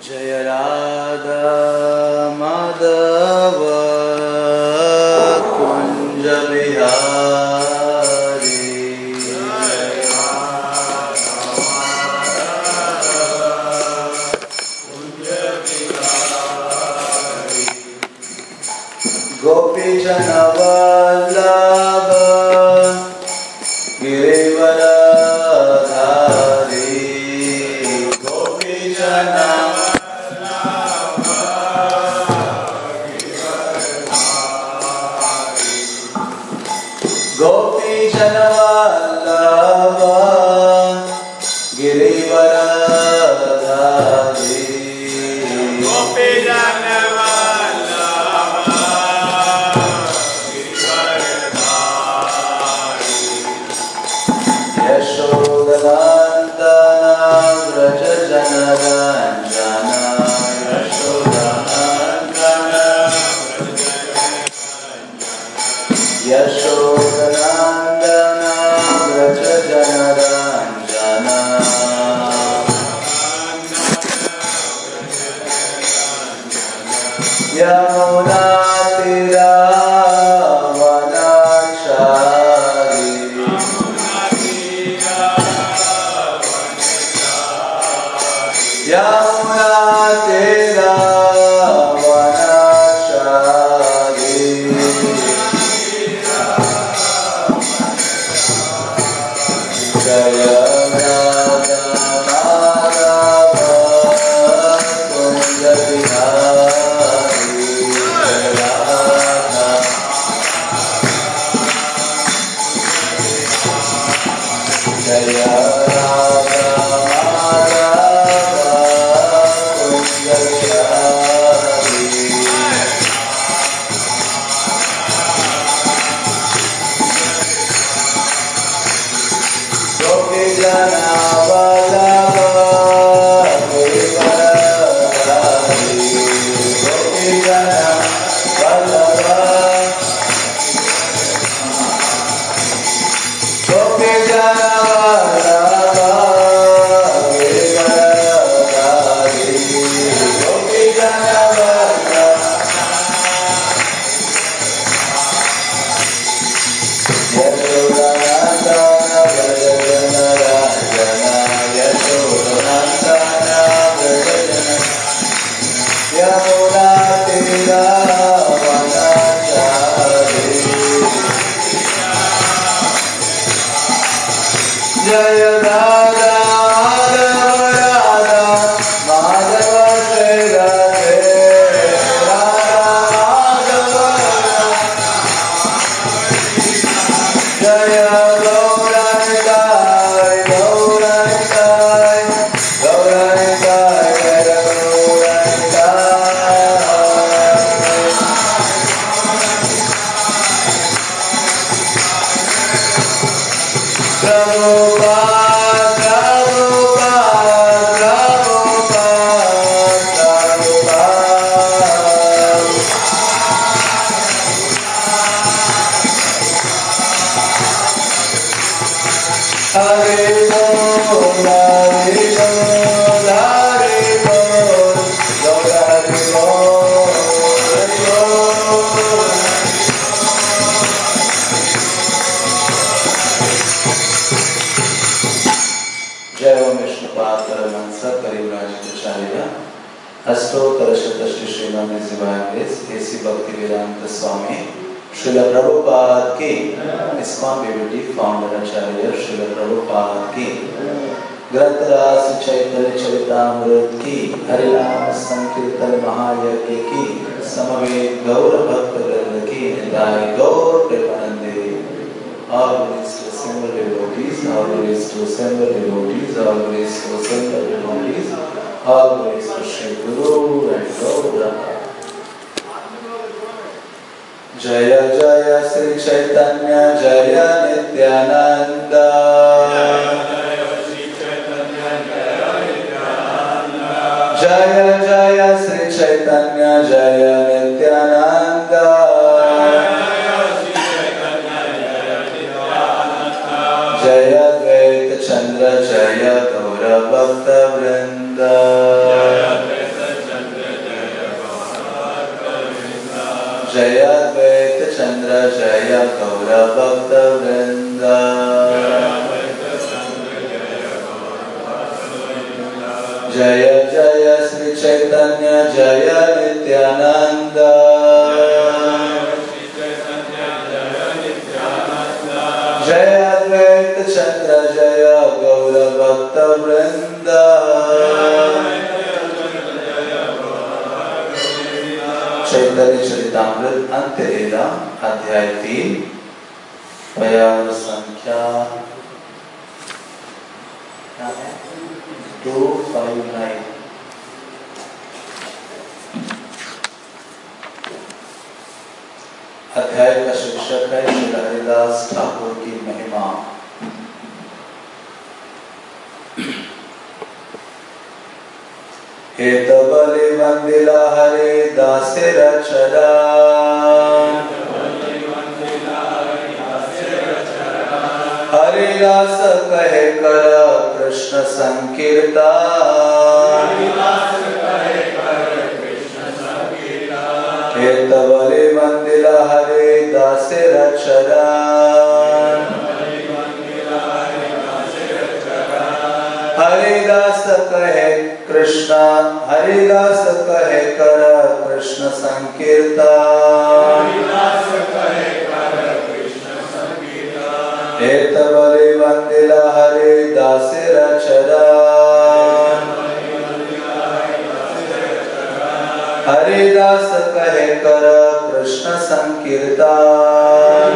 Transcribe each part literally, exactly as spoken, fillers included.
जय राधा माधव कुंज बिहारी। गोपी जन वल्लभ गिरिवरधारी। गोपी जन गोपी जन वल्लभ गिरिवरधारी। गोपी जन व्रज जन रंजन। यशोदनंदन व्रज जन रंजन। यमुना तीरावनचारी। यमुना तीरावनचारी। जय राधा माधव कुंज बिहारी। जय राधा जय राधा जय राधा माधव राधा माधव जय राधे। राधा माधव जय गौरनिताय गौरनिताय गौरनिताय जय अष्टोत्तर शतश्री श्रीमद् ऐसी भक्ति वेदांत स्वामी श्रील प्रभुपाद की। ISKCON BBT founder Acharya Srila Prabhupada की। ग्रंथराज चैतन्य चरितामृत की। हरिनाम संकीर्तन महायज्ञ की। समवेत गौर भक्त वृंद की। निताय गौर प्रेमानंदे। All grace to assemble devotees, all grace to assemble devotees, all grace to assemble devotees, all grace to Shri Guru and Gaura. Jaya Jaya Sri Chaitanya Jaya Nityananda. Jaya Jaya Sri Chaitanya Jaya Nityananda. जय द्वैत चंद्र जय गौर भक्त वृंद। चंद्र जय गौर भक्त वृंद। जय जय श्री चैतन्य जय नित्यानंद। जय अद्वैत चंद्र जय गौर भक्त वृंद। चैतन्य चरितामृत अंत्यलीला अध्याय तीन पयार संख्या टू फाइव नाइन। अध्याय का शीर्षक है श्री हरिदास ठाकुर की महिमा। हेत बलि वंदिला हरे दासे रचरा। हरिदास कहे कर कृष्ण संकीर्तन। हेत बलि वंदिला हरे दासे रचरा। हरिदास कहे कृष्ण हरिदास कहे कर कृष्ण संकीर्तन। हेत बलि वंदिला हरे दासे रचरा। हरिदास कहे कर कृष्ण संकीर्तन।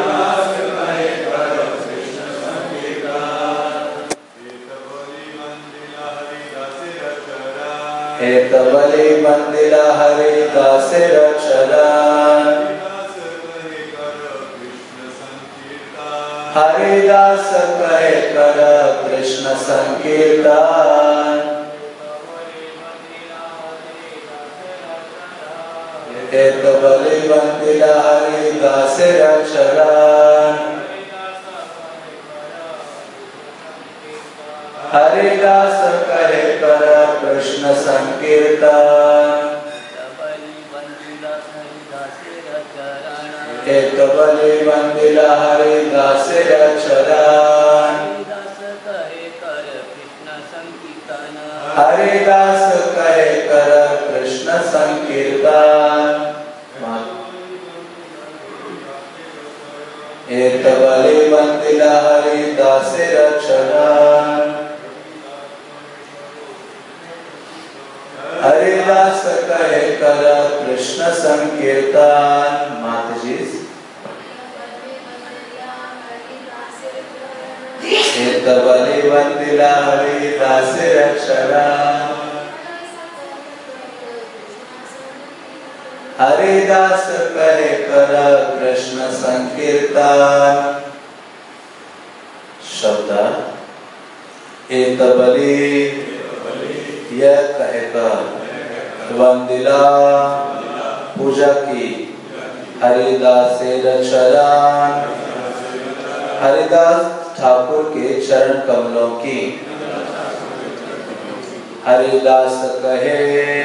हेत बलि वंदिला हरे दासे रचरा। हरिदास कहे कर कृष्ण संकीर्तन। हेत बलि वंदिला हरे दासे रचरा। हरिदास कहे कर कृष्ण संकीर्तन। हेत बलि वंदिला हरे दासे रचरा। हरिदास कहे कर कृष्ण संकीर्तन। हेत बलि वंदिला हरे दासे रचरा। हरिदास कहे कर कृष्ण संकीर्तन। माता जी हेत बलि वंदिला हरे दासे रचरा। हरिदास कहे कर कृष्ण संकीर्तन। शब्द हेत बलि यह कहकर वंदिला पूजा की हरिदासे रचरा। हरिदास ठाकुर के चरण कमलों की। हरिदास कहे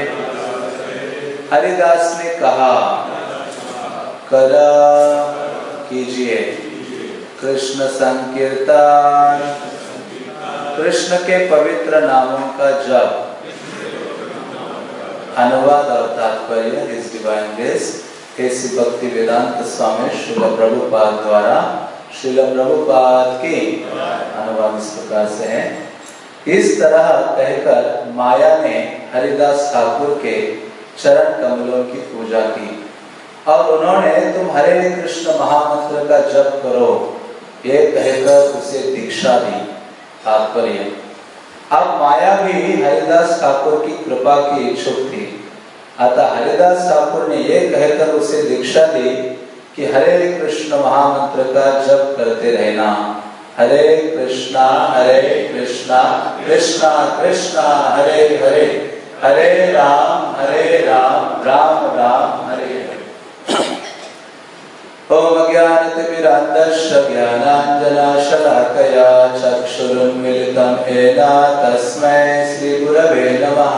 हरिदास ने कहा कर कीजिए कृष्ण संकीर्तन। कृष्ण के पवित्र नामों का जप। अनुवाद और तात्पर्य इस डिवाइन ग्रेस केसी भक्ति वेदांत स्वामी श्रील प्रभुपाद द्वारा श्रील प्रभुपाद की अनुवाद इस प्रकार से है। इस तरह कहकर माया ने हरिदास ठाकुर के चरण कमलों की पूजा की और उन्होंने तुम हरे कृष्ण महामंत्र का जप करो ये कहकर उसे दीक्षा दी। तात्पर्य अब माया भी हरिदास ठाकुर की कृपा की इच्छुक थी। अतः हरिदास ठाकुर ने यह कहकर उसे दीक्षा दी कि हरे कृष्ण महामंत्र का जप करते रहना। हरे कृष्णा हरे कृष्णा कृष्णा कृष्णा हरे हरे हरे राम हरे राम राम राम हरे हरे। ओम अज्ञानतिमिरान्धस्य ज्ञानाञ्जनशलाकया चक्षुरुन्मीलितं येन तस्मै श्रीगुरवे नमः।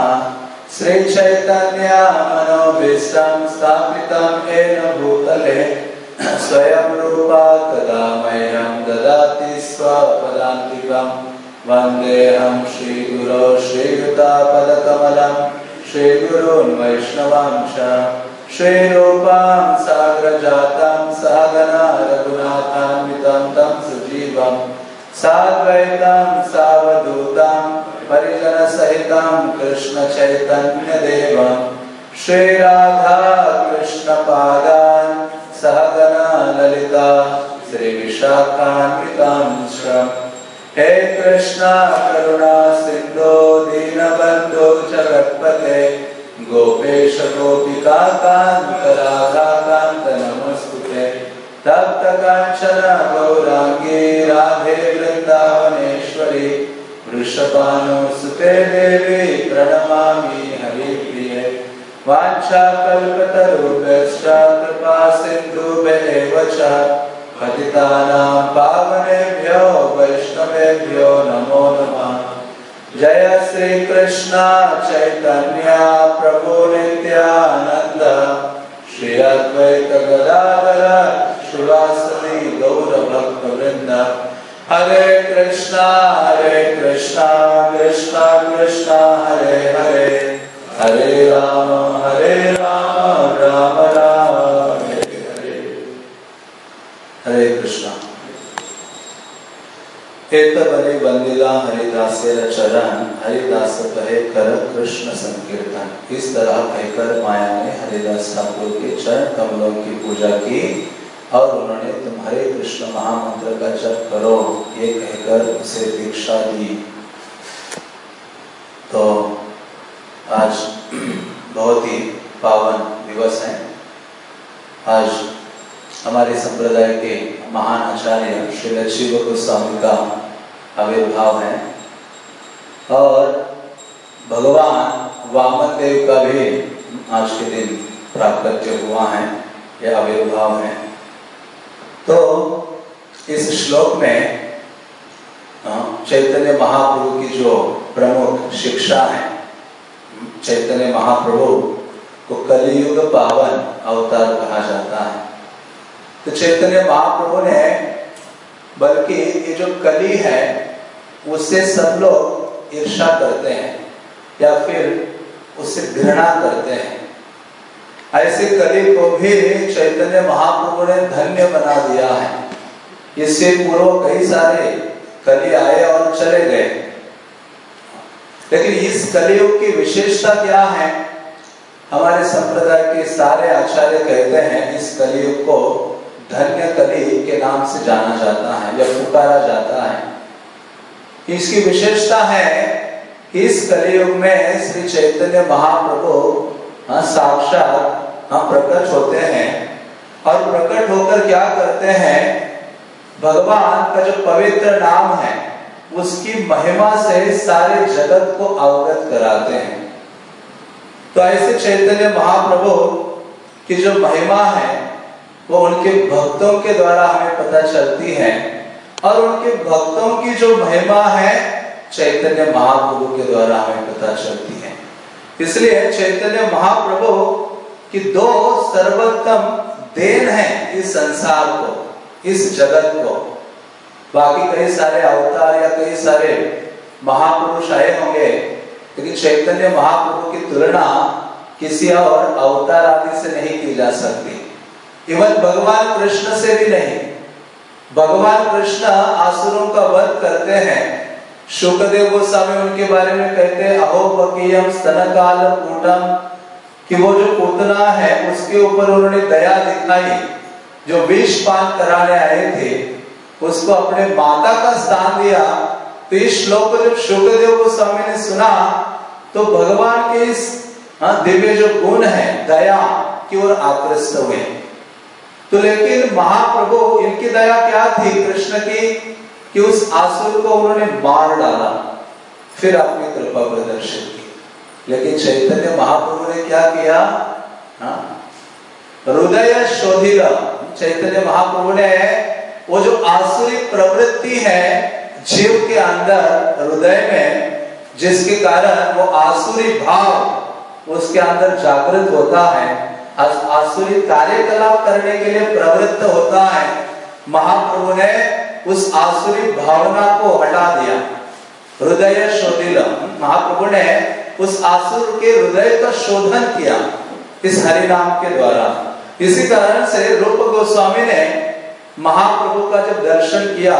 श्रीचैतन्य मनोभीष्टं स्थापितं येन भूतले स्वयं रूपा कदा मह्यं ददाति स्वपदान्तिकं वन्देऽहं श्रीगुरो श्रीयुतापदकमलं श्रीगुरून् वैष्णवांश श्रीरूपां साग्रजातं सहगना रघुनाथान्वितं तं सजीवं साद्वैतं सावधूतं परिजनसहितं कृष्णचैतन्यदेवं श्रीराधा कृष्णपादान् सहगना ललिता श्रीविशाखान्वितांश्च हे कृष्णा करुणा सिन्धो दीनबन्धो जगत्पते गोपेश गोपिका कान्त राधा कान्त नमोस्तुते तप्त कांचन गौरांगी राधे वृंदावनेश्वरी वृषभानुसुते देवी प्रणमामि हरिप्रिये वाञ्छाकल्पतरुभ्यश्च कृपा सिन्धुभ्येव च पतितानां पावनेभ्यो वैष्णवेभ्यो नमो नमः। जय श्री कृष्ण चैतन्य प्रभु नित्यानंद श्री अद्वैत गदाधर श्रीवासदि गौर भक्त वृंद हरे कृष्णा हरे कृष्णा कृष्णा कृष्णा हरे हरे हरे राम हरे राम राम राम हरे हरे। हरे कृष्णा। हेतबने वंदिला हरिदासेर चरण हरिदास कहे कर कृष्ण संकीर्तन। इस तरह कहकर माया ने हरिदास ठाकुर के चरण कमलों की पूजा की और उन्होंने तुम हरे कृष्ण महामंत्र का जप करो ये कहकर उसे दीक्षा दी। तो आज बहुत ही पावन दिवस है। आज हमारे संप्रदाय के महान आचार्य श्री शिव गोस्वामी का आविर्भाव है और भगवान वामन देव का भी आज के दिन प्राकट्य हुआ है, यह आविर्भाव है। तो इस श्लोक में चैतन्य महाप्रभु की जो प्रमुख शिक्षा है, चैतन्य महाप्रभु को कलियुग पावन अवतार कहा जाता है। तो चैतन्य महाप्रभु ने बल्कि ये जो कली है उससे सब लोग ईर्ष्या करते हैं या फिर उससे घृणा करते हैं। ऐसे कली को भी चैतन्य महाप्रभु ने धन्य बना दिया है। इससे पूर्व कई सारे कली आए और चले गए, लेकिन इस कलियुग की विशेषता क्या है? हमारे संप्रदाय के सारे आचार्य कहते हैं इस कलियुग को धन्य कली के नाम से जाना जाता है या पुकारा जाता है। इसकी विशेषता है कि इस कलियुग में श्री चैतन्य महाप्रभु साक्षात प्रकट होते हैं और प्रकट होकर क्या करते हैं? भगवान का जो पवित्र नाम है उसकी महिमा से सारे जगत को अवगत कराते हैं। तो ऐसे चैतन्य महाप्रभु की जो महिमा है वो उनके भक्तों के द्वारा हमें पता चलती है और उनके भक्तों की जो महिमा है चैतन्य महाप्रभु के द्वारा हमें पता चलती है। इसलिए चैतन्य महाप्रभु की दो सर्वोत्तम देन है इस संसार को, इस जगत को। बाकी कई सारे अवतार या कई सारे महापुरुष आए होंगे, लेकिन चैतन्य महाप्रभु की तुलना किसी और अवतार आदि से नहीं की जा सकती। इवन भगवान कृष्ण से भी नहीं। भगवान कृष्ण आसुरों का वध करते हैं। शुकदेव गोस्वामी उनके बारे में कहते हैं अहो बकीयम स्तनकाल पूटम, कि वो जो पूतना है उसके ऊपर उन्होंने दया दिखाई। जो विष पान कराने आए थे उसको अपने माता का स्थान दिया। तो इस श्लोक को जब शुकदेव गोस्वामी ने सुना तो भगवान के इस दिव्य जो गुण है दया की ओर आकृष्ट हुए। तो लेकिन महाप्रभु इनकी दया क्या थी कृष्ण की कि उस आसुर को उन्होंने मार डाला, फिर अपनी कृपा प्रदर्शित की। लेकिन चैतन्य महाप्रभु ने क्या किया? हृदय शोधिला। चैतन्य महाप्रभु ने वो जो आसुरिक प्रवृत्ति है जीव के अंदर हृदय में, जिसके कारण वो आसुरी भाव उसके अंदर जागृत होता है, आसुरी कार्यकलाप करने के लिए प्रवृत्त होता है, महाप्रभु ने उस आसुरी भावना को हटा दिया। हृदय शोधिलम, महाप्रभु ने उस आसुर के हृदय का शोधन किया इस हरि नाम के द्वारा। इसी कारण से रूप गोस्वामी ने महाप्रभु का जब दर्शन किया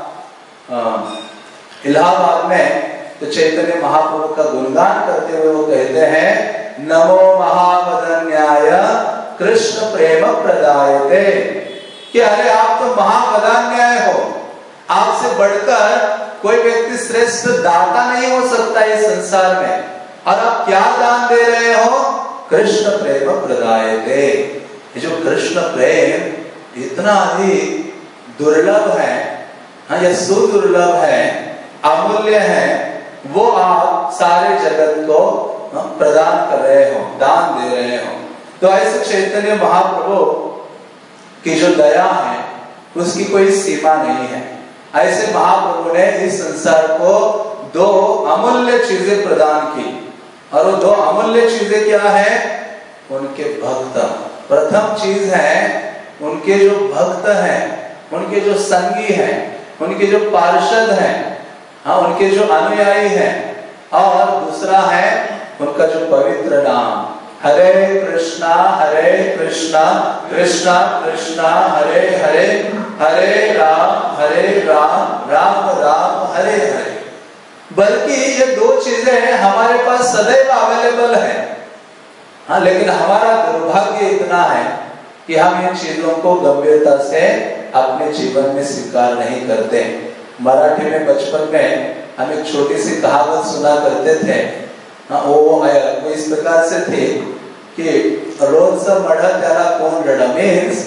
इलाहाबाद में, तो चैतन्य महाप्रभु का गुणगान करते हुए वो कहते हैं, नमो महावदन्याय कृष्ण प्रेम प्रदायते, कि अरे आप तो महावदन्याय हो, आपसे बढ़कर कोई व्यक्ति श्रेष्ठ दाता नहीं हो सकता इस संसार में, और आप क्या दान दे रहे हो? कृष्ण प्रेम प्रदायते। ये जो कृष्ण प्रेम इतना ही दुर्लभ है, हाँ, यह सुदुर्लभ है, अमूल्य है, वो आप सारे जगत को प्रदान कर रहे हो, दान दे रहे हो। तो ऐसे चैतन्य महाप्रभु की जो दया है उसकी कोई सीमा नहीं है। ऐसे महाप्रभु ने इस संसार को दो अमूल्य चीजें प्रदान की, और वो दो अमूल्य चीजें क्या है? उनके भक्त। प्रथम चीज है उनके जो भक्त हैं, उनके जो संगी हैं, उनके जो पार्षद हैं, हाँ, उनके जो अनुयायी हैं, और दूसरा है उनका जो पवित्र नाम, हरे कृष्णा हरे कृष्णा कृष्णा कृष्णा हरे हरे, हरे राम हरे राम राम राम हरे हरे। बल्कि ये दो चीजें हमारे पास सदैव अवेलेबल है, हाँ, लेकिन हमारा दुर्भाग्य इतना है कि हम इन चीजों को गंभीरता से अपने जीवन में स्वीकार नहीं करते। मराठी में बचपन में हम एक छोटी सी कहावत सुना करते थे, हाँ, वो वो इस प्रकार से थी कि रोज मढ़ा त्याला कौन लड़ा, मीन्स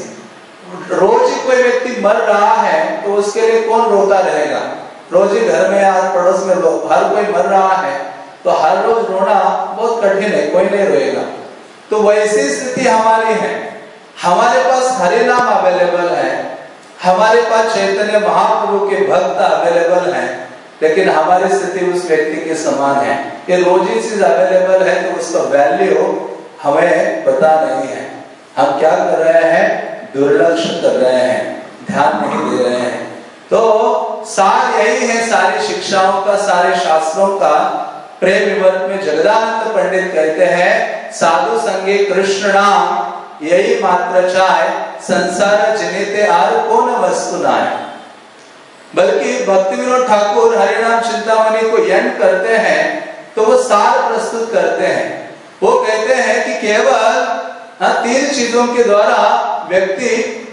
रोज ही कोई व्यक्ति मर रहा है तो उसके लिए कौन रोता रहेगा। रोज ही घर में आस पड़ोस में लोग, हर कोई मर रहा है तो हर रोज रोना बहुत कठिन है, कोई नहीं रोएगा। तो वैसी स्थिति हमारी है। हमारे पास हरि नाम अवेलेबल है, हमारे पास चैतन्य महाप्रभु के भक्त अवेलेबल हैं, लेकिन हमारी स्थिति उस व्यक्ति के समान है। ये रोज ही चीज अवेलेबल है तो उसका वैल्यू हमें पता नहीं है। हम क्या कर रहे हैं? दुर्लक्ष्य कर रहे हैं, ध्यान नहीं दे रहे हैं। तो सार यही है सारी शिक्षाओं का, सारे शास्त्रों का। प्रेम विवर्त में जगदानंद पंडित कहते हैं, साधु संगे कृष्ण नाम यही मात्र चाय, संसार जनिते आर कौन वस्तु नाय। बल्कि भक्ति विनोद ठाकुर हरिनाम चिंतामणि को यन करते हैं तो वो सार प्रस्तुत करते हैं। वो कहते हैं कि केवल तीन चीजों के द्वारा व्यक्ति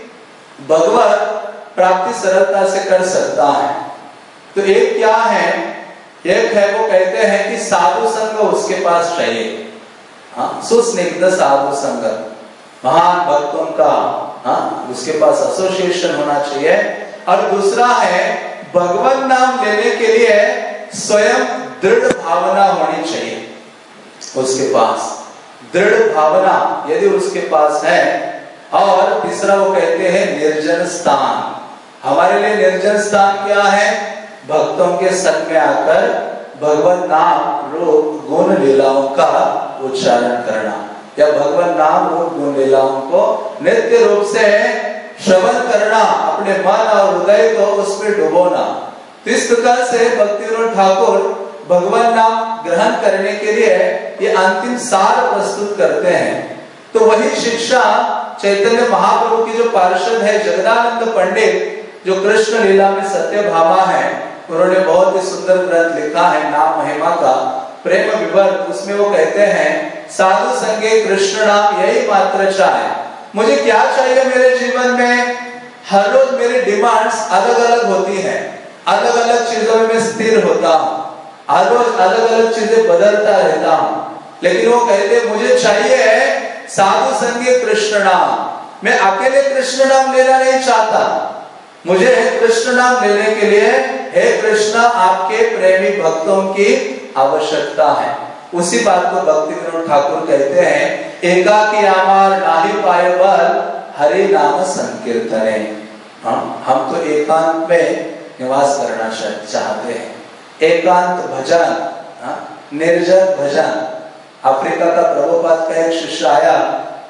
भगवत प्राप्ति सरलता से कर सकता है। तो एक क्या है? एक है, वो कहते हैं कि साधु संग उसके पास चाहिए, हाँ, सुस्निग्ध साधु संग, महान भक्तों का, हाँ, उसके पास एसोसिएशन होना चाहिए। और दूसरा है भगवान नाम लेने के लिए स्वयं दृढ़ भावना होनी चाहिए उसके पास, दृढ़ भावना यदि उसके पास है। और तीसरा वो कहते हैं निर्जन स्थान। हमारे लिए निर्जन स्थान क्या है? भक्तों के संग में आकर भगवान नाम रूप गुण लीलाओं का उच्चारण करना, या भगवान नाम रूप गुण लीलाओं को नित्य रूप से श्रवण करना, अपने मन और हृदय को उसमें डुबोना। तो इस प्रकार से भक्ति विनोद ठाकुर भगवान नाम ग्रहण करने के लिए ये अंतिम सार प्रस्तुत करते हैं। तो वही शिक्षा चैतन्य महाप्रभु की जो पार्षद है जगदानंद पंडित, जो कृष्ण लीला में सत्यभामा है, उन्होंने बहुत ही सुंदर ग्रंथ लिखा है नाम महिमा का, प्रेम विवर्त। उसमें वो कहते हैं, साधु संगे कृष्ण नाम यही मात्र चाहे। मुझे क्या चाहिए मेरे जीवन में? हर रोज मेरी डिमांड्स अलग अलग होती हैं, अलग अलग चीजों में मैं स्थिर होता हूँ, हर रोज अलग अलग चीजें बदलता रहता हूँ। लेकिन वो कहते मुझे चाहिए साधु संगे कृष्ण नाम। मैं अकेले कृष्ण नाम लेना नहीं चाहता, मुझे कृष्ण नाम लेने के लिए हे कृष्ण आपके प्रेमी भक्तों की आवश्यकता है। उसी बात को भक्ति विनोद ठाकुर कहते हैं, एकाकी आमार नाहि पाए बल हरि नाम संकीर्तने। हम हम तो एकांत में निवास करना चाहते हैं, एकांत भजन, निर्जन भजन। अफ्रीका का प्रभुपाद का एक शिष्य आया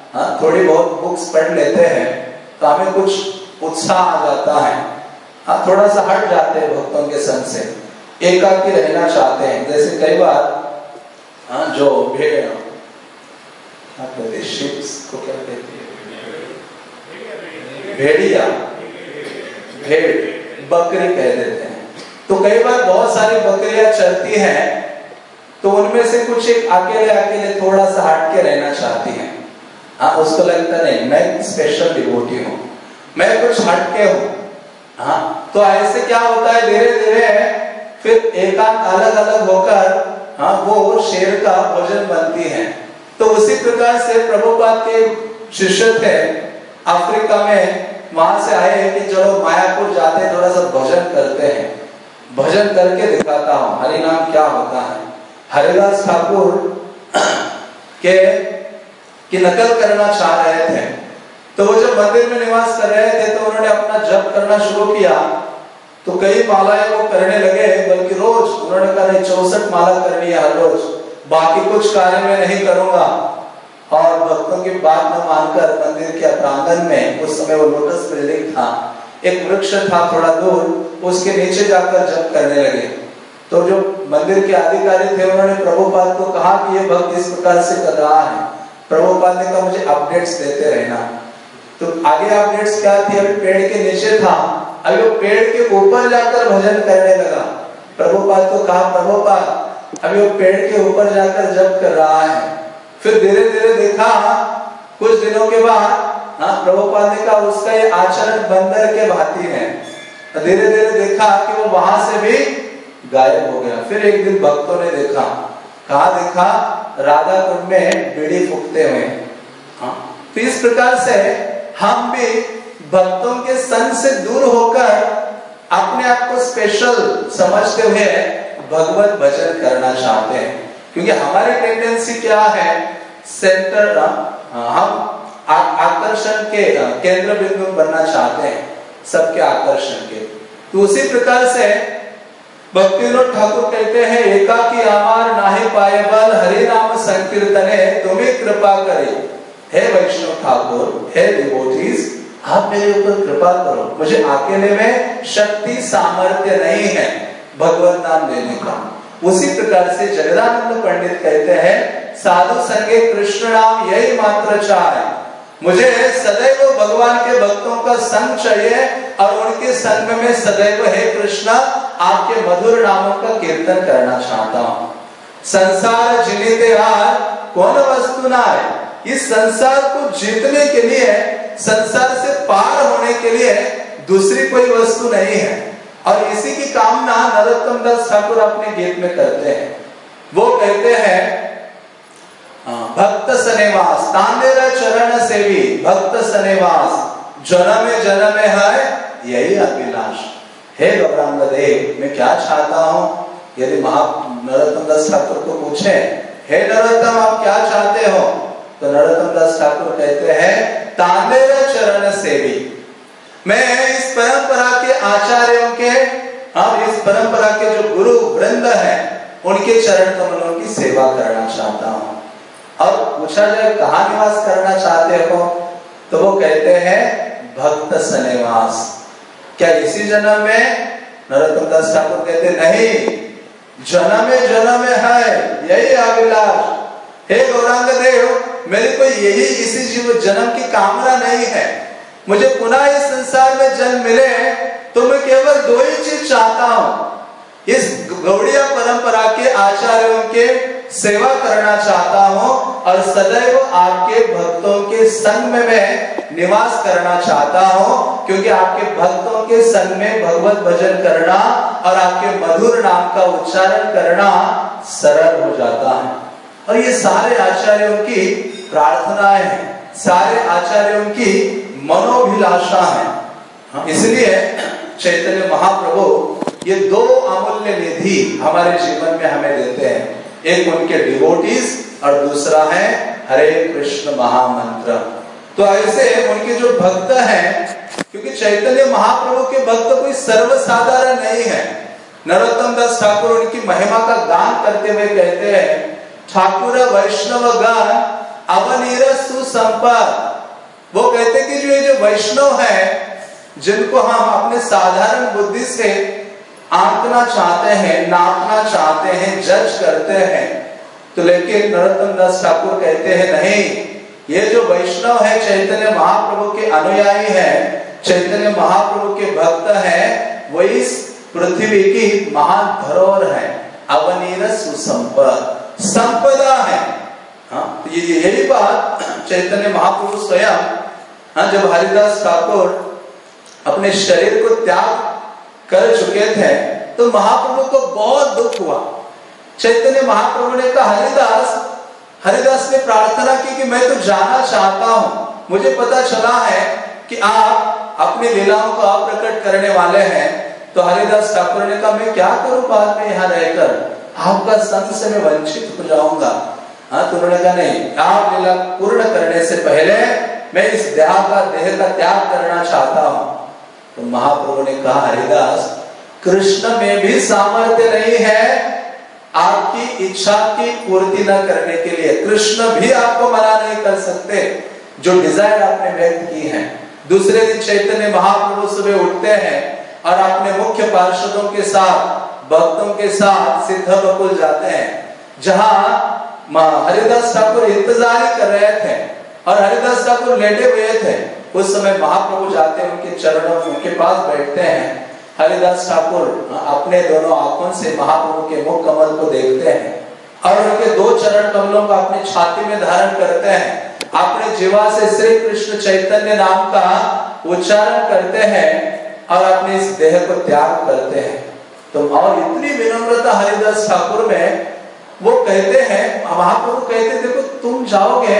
हाँ, थोड़ी बहुत बुक्स पढ़ लेते हैं तो हमें कुछ उत्साह आ जाता है, हाँ, थोड़ा सा हट जाते हैं भक्तों के संग से, एकाकी रहना चाहते हैं। जैसे कई बार हाँ, जो भेड़ क्या कहते हैं, शिप्स को क्या कहते हैं, भेड़िया, भेड़, बकरी कह देते हैं। तो कई बार बहुत सारी बकरियां चलती हैं तो उनमें से कुछ एक अकेले अकेले थोड़ा सा हट के रहना चाहती हैं। हाँ, उसको लगता नहीं मैं स्पेशल डिवोटी हूँ, मैं कुछ हट के हूँ। हाँ, तो ऐसे क्या होता है, धीरे धीरे फिर एकांत अलग अलग होकर हाँ, वो शेर का भोजन बनती है। तो उसी प्रकार से प्रभुपाद के शिष्य थे अफ्रीका में, वहां से आए कि चलो मायापुर जाते हैं, थोड़ा सा भजन करते हैं, भजन करके दिखाता हूँ हरि नाम क्या होता है। हरिदास ठाकुर के की नकल करना चाह रहे थे, तो वो जब मंदिर में निवास कर रहे थे तो उन्होंने अपना जप करना शुरू किया, तो कई मालाएं वो करने लगे, बल्कि रोज उन्होंने कहा नहीं चौसठ माला करनी है हर रोज, बाकी कुछ कार्य में नहीं करूंगा। और भक्तों की बात न मानकर मंदिर के प्रांगण में, उस समय वो लोटस बिल्डिंग था, एक वृक्ष था थोड़ा दूर, उसके नीचे जाकर जप करने लगे। तो जो मंदिर के अधिकारी थे उन्होंने प्रभुपाद को कहा कि ये भक्त इस प्रकार से कर रहा है। प्रभुपाद ने कहा मुझे अपडेट्स देते रहना। तो आगे अपडेट्स क्या थी, अभी पेड़ के नीचे था, अभी वो पेड़ के ऊपर जाकर भजन करने लगा। प्रभुपाद को कहा प्रभुपाद अभी वो पेड़ के ऊपर जाकर जप कर रहा है। फिर धीरे धीरे देखा कुछ दिनों के बाद, हाँ, प्रभुपाद ने कहा उसका ये आचरण बंदर के भांति है। धीरे धीरे देखा कि वो वहां से भी गायब हो गया। फिर एक दिन भक्तों ने देखा, कहा देखा राधा कुंड में बीड़ी फूकते हुए। हाँ, तो इस प्रकार से हम भी भक्तों के संग से दूर होकर अपने आप को स्पेशल समझते हुए भगवत भजन करना चाहते हैं। क्योंकि हमारी टेंडेंसी क्या है, सेंटर, हम आकर्षण के केंद्र बिंदु बनना चाहते हैं, सबके आकर्षण के। तो उसी प्रकार से भक्तिविनोद ठाकुर कहते हैं एकाकी आमार नाहि पाए बल, हरि नाम संकीर्तने तुम्हें कृपा करे। हे वैष्णव ठाकुर, हे डिवोटीज, आप मेरे ऊपर कृपा करो, मुझे अकेले में शक्ति सामर्थ्य नहीं है भगवत नाम लेने का। उसी प्रकार से जगदानंद पंडित कहते हैं साधु संगे कृष्ण नाम यही मात्र चाहे, मुझे सदैव भगवान के भक्तों का संग चाहिए और उनके संग में सदैव हे कृष्ण आपके मधुर नामों का कीर्तन करना चाहता हूँ। संसार जीते हार कौन वस्तु ना है, इस संसार को जीतने के लिए, संसार से पार होने के लिए दूसरी कोई वस्तु नहीं है। और इसी की कामना नरोत्तम दास ठाकुर अपने गीत में करते हैं। वो कहते हैं भक्त सनेवास तांडेरा चरण सेवी, भक्त सनेवास जन्म जन्म है यही अभिलाष। हे गौरांग देव, मैं क्या चाहता हूँ, यदि महा नरोत्तम दास ठाकुर को पूछे हे नरोत्तम आप क्या चाहते हो, तो नरोत्तम दास ठाकुर कहते हैं तांडेरा चरण सेवी, मैं इस परंपरा के आचार्यों के और इस परंपरा के जो गुरु वृंद हैं उनके चरण कमलों की सेवा करना चाहता हूँ। और पूछा जाए कहाँ निवास करना चाहते हो, तो वो कहते हैं भक्त सनेवास। क्या इसी जन्म में? नरोत्तम दास ठाकुर कहते नहीं, जन्म जन्म है यही अभिलाष। हे गौरांग देव, मेरे को यही इसी जीव जन्म की कामना नहीं है, मुझे पुनः इस संसार में जन्म मिले तो मैं केवल दो ही चीज चाहता हूँ, इस गौड़िया परंपरा के आचार्यों के सेवा करना चाहता हूँ और सदैव आपके भक्तों के संग में मैं निवास करना चाहता हूँ, क्योंकि आपके भक्तों के संग में भगवत भजन करना और आपके मधुर नाम का उच्चारण करना सरल हो जाता है। और ये सारे आचार्यों की प्रार्थनाएं हैं, सारे आचार्यों की मनोभिलाषा है। इसलिए चैतन्य महाप्रभु ये दो अमूल्य निधि हमारे जीवन में हमें देते हैं, एक उनके डिवोटीज और दूसरा है हरे कृष्ण महामंत्र। तो ऐसे उनके जो भक्त हैं, क्योंकि चैतन्य महाप्रभु के भक्त कोई सर्वसाधारण नहीं है। नरोत्तम दास ठाकुर उनकी महिमा का गान करते हुए कहते हैं ठाकुर वैष्णव गान अवनीर सुसंपद। वो कहते कि जो ये जो वैष्णव है, जिनको हम अपने साधारण बुद्धि से आंकना चाहते हैं, नापना चाहते हैं, जज करते हैं, तो लेकिन नरोत्तम दास ठाकुर कहते हैं नहीं, ये जो वैष्णव है चैतन्य महाप्रभु के अनुयायी है, चैतन्य महाप्रभु के भक्त हैं, वो इस पृथ्वी की महान धरोहर है, अवनीर सुसंपद, संपदा है। हाँ, तो ये यही बात चैतन्य महाप्रभु स्वयं, हाँ, जब हरिदास ठाकुर अपने शरीर को त्याग कर चुके थे तो महाप्रभु को बहुत दुख हुआ। चैतन्य महाप्रभु ने कहा, हरिदास हरिदास ने प्रार्थना की कि मैं तो जाना चाहता हूँ, मुझे पता चला है कि आप अपनी लीलाओं को अप्रकट करने वाले हैं। तो हरिदास ठाकुर ने कहा, मैं क्या करूं बाद में यहाँ रहकर, आपका संग से मैं वंचित हो जाऊंगा। हाँ, तो उन्होंने कहा नहीं, आप लीला पूर्ण करने से पहले मैं इस देह का देह का त्याग करना चाहता हूँ। तो महाप्रभु ने कहा, हरिदास कृष्ण में भी सामर्थ्य नहीं है आपकी इच्छा की पूर्ति न करने के लिए, कृष्ण भी आपको मना नहीं कर सकते जो डिजायर आपने व्यक्त की है। दूसरे दिन चैतन्य महाप्रभु सुबह उठते हैं और अपने मुख्य पार्षदों के साथ, भक्तों के साथ सिद्ध बकुल जाते हैं, जहां हरिदास ठाकुर इंतजार कर रहे थे और हरिदास ठाकुर लेटे हुए थे। उस समय महाप्रभु जाते हैं, उनके चरणों उनके पास बैठते हैं। हरिदास ठाकुर अपने दोनों आंखों से महाप्रभु के मुख कमल को देखते हैं और उनके दो चरण कमलों को अपनी छाती में धारण करते हैं, अपने जीवा से श्री कृष्ण चैतन्य नाम का उच्चारण करते हैं और अपने इस देह को त्याग करते हैं। तो और इतनी विनम्रता हरिदास ठाकुर में, वो कहते हैं, महाप्रभु कहते हैं, देखो तुम जाओगे,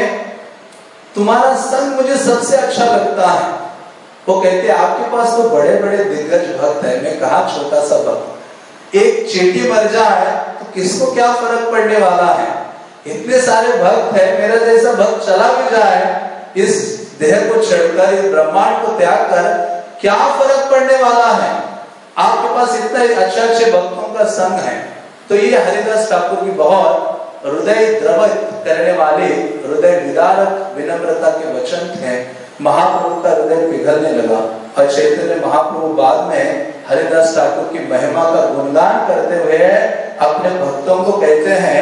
तुम्हारा संग मुझे सबसे अच्छा लगता है। वो कहते हैं, आपके पास तो बड़े बड़े दिग्गज भक्त है, मैं कहा छोटा सा भक्त, एक चींटी मर जाए तो किसको क्या फर्क पड़ने वाला है, इतने सारे भक्त है, मेरा जैसा भक्त चला भी जाए इस देह को छोड़कर, इस ब्रह्मांड को त्याग कर, क्या फर्क पड़ने वाला है, आपके पास इतने अच्छे अच्छे भक्तों का संग है। तो ये हरिदास ठाकुर की बहुत हृदय द्रवित करने वाले, हृदय विदारक विनम्रता के वचन थे। महाप्रभु का हृदय पिघलने लगा और चैतन्य महाप्रभु बाद में हरिदास ठाकुर की महिमा का गुणगान करते हुए अपने भक्तों को कहते हैं,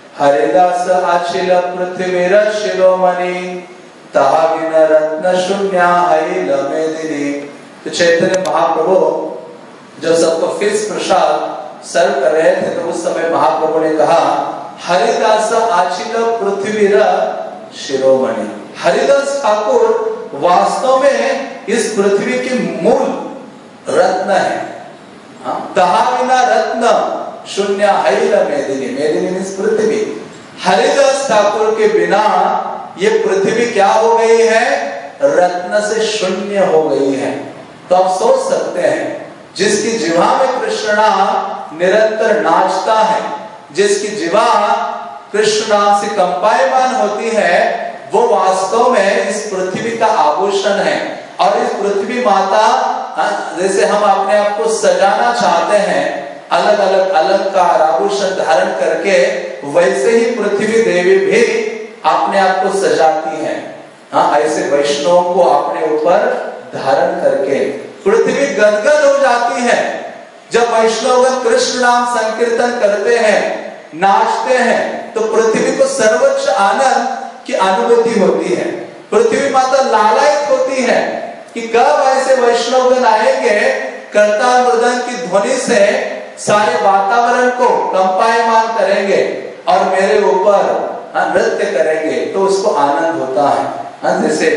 हरिदास अचिल पृथ्वी शिरोमणि तहा विन रत्न शून्य हैल मेदिनी। तो चैतन्य महाप्रभु जब सबको फिस प्रसाद सर्व कर रहे थे तो उस समय महाप्रभु ने कहा, हरिदास अचिल पृथ्वी शिरोमणि। हरिदास ठाकुर वास्तव में इस पृथ्वी के मूल रत्न है। तहा विना रत्न शून्य हैल मेदिनी, मेदिनी मीन्स पृथ्वी। हरिदास ठाकुर के बिना ये पृथ्वी क्या हो गई है, रत्न से शून्य हो गई है। तो आप सोच सकते हैं, जिसकी जिह्वा में कृष्ण नाम निरंतर नाचता है, जिसकी जिह्वा कृष्ण नाम से कंपायमान होती है, वो वास्तव में इस पृथ्वी का आभूषण है। और इस पृथ्वी माता, जैसे हम अपने आप को सजाना चाहते हैं अलग अलग अलंकार आभूषण धारण करके, वैसे ही पृथ्वी देवी भी अपने आप को सजाती है। हाँ, ऐसे वैष्णवों को अपने ऊपर धारण करके पृथ्वी गदगद हो जाती है। जब वैष्णवगण कृष्ण नाम संकीर्तन करते हैं, नाचते हैं, तो पृथ्वी को सर्वोच्च आनंद की अनुभूति होती है। पृथ्वी माता लालायित होती है कि कब ऐसे वैष्णवगण आएंगे, करताल मृदंग की ध्वनि से सारे वातावरण को कंपायमान करेंगे और मेरे ऊपर नृत्य करेंगे, तो उसको आनंद होता है। जैसे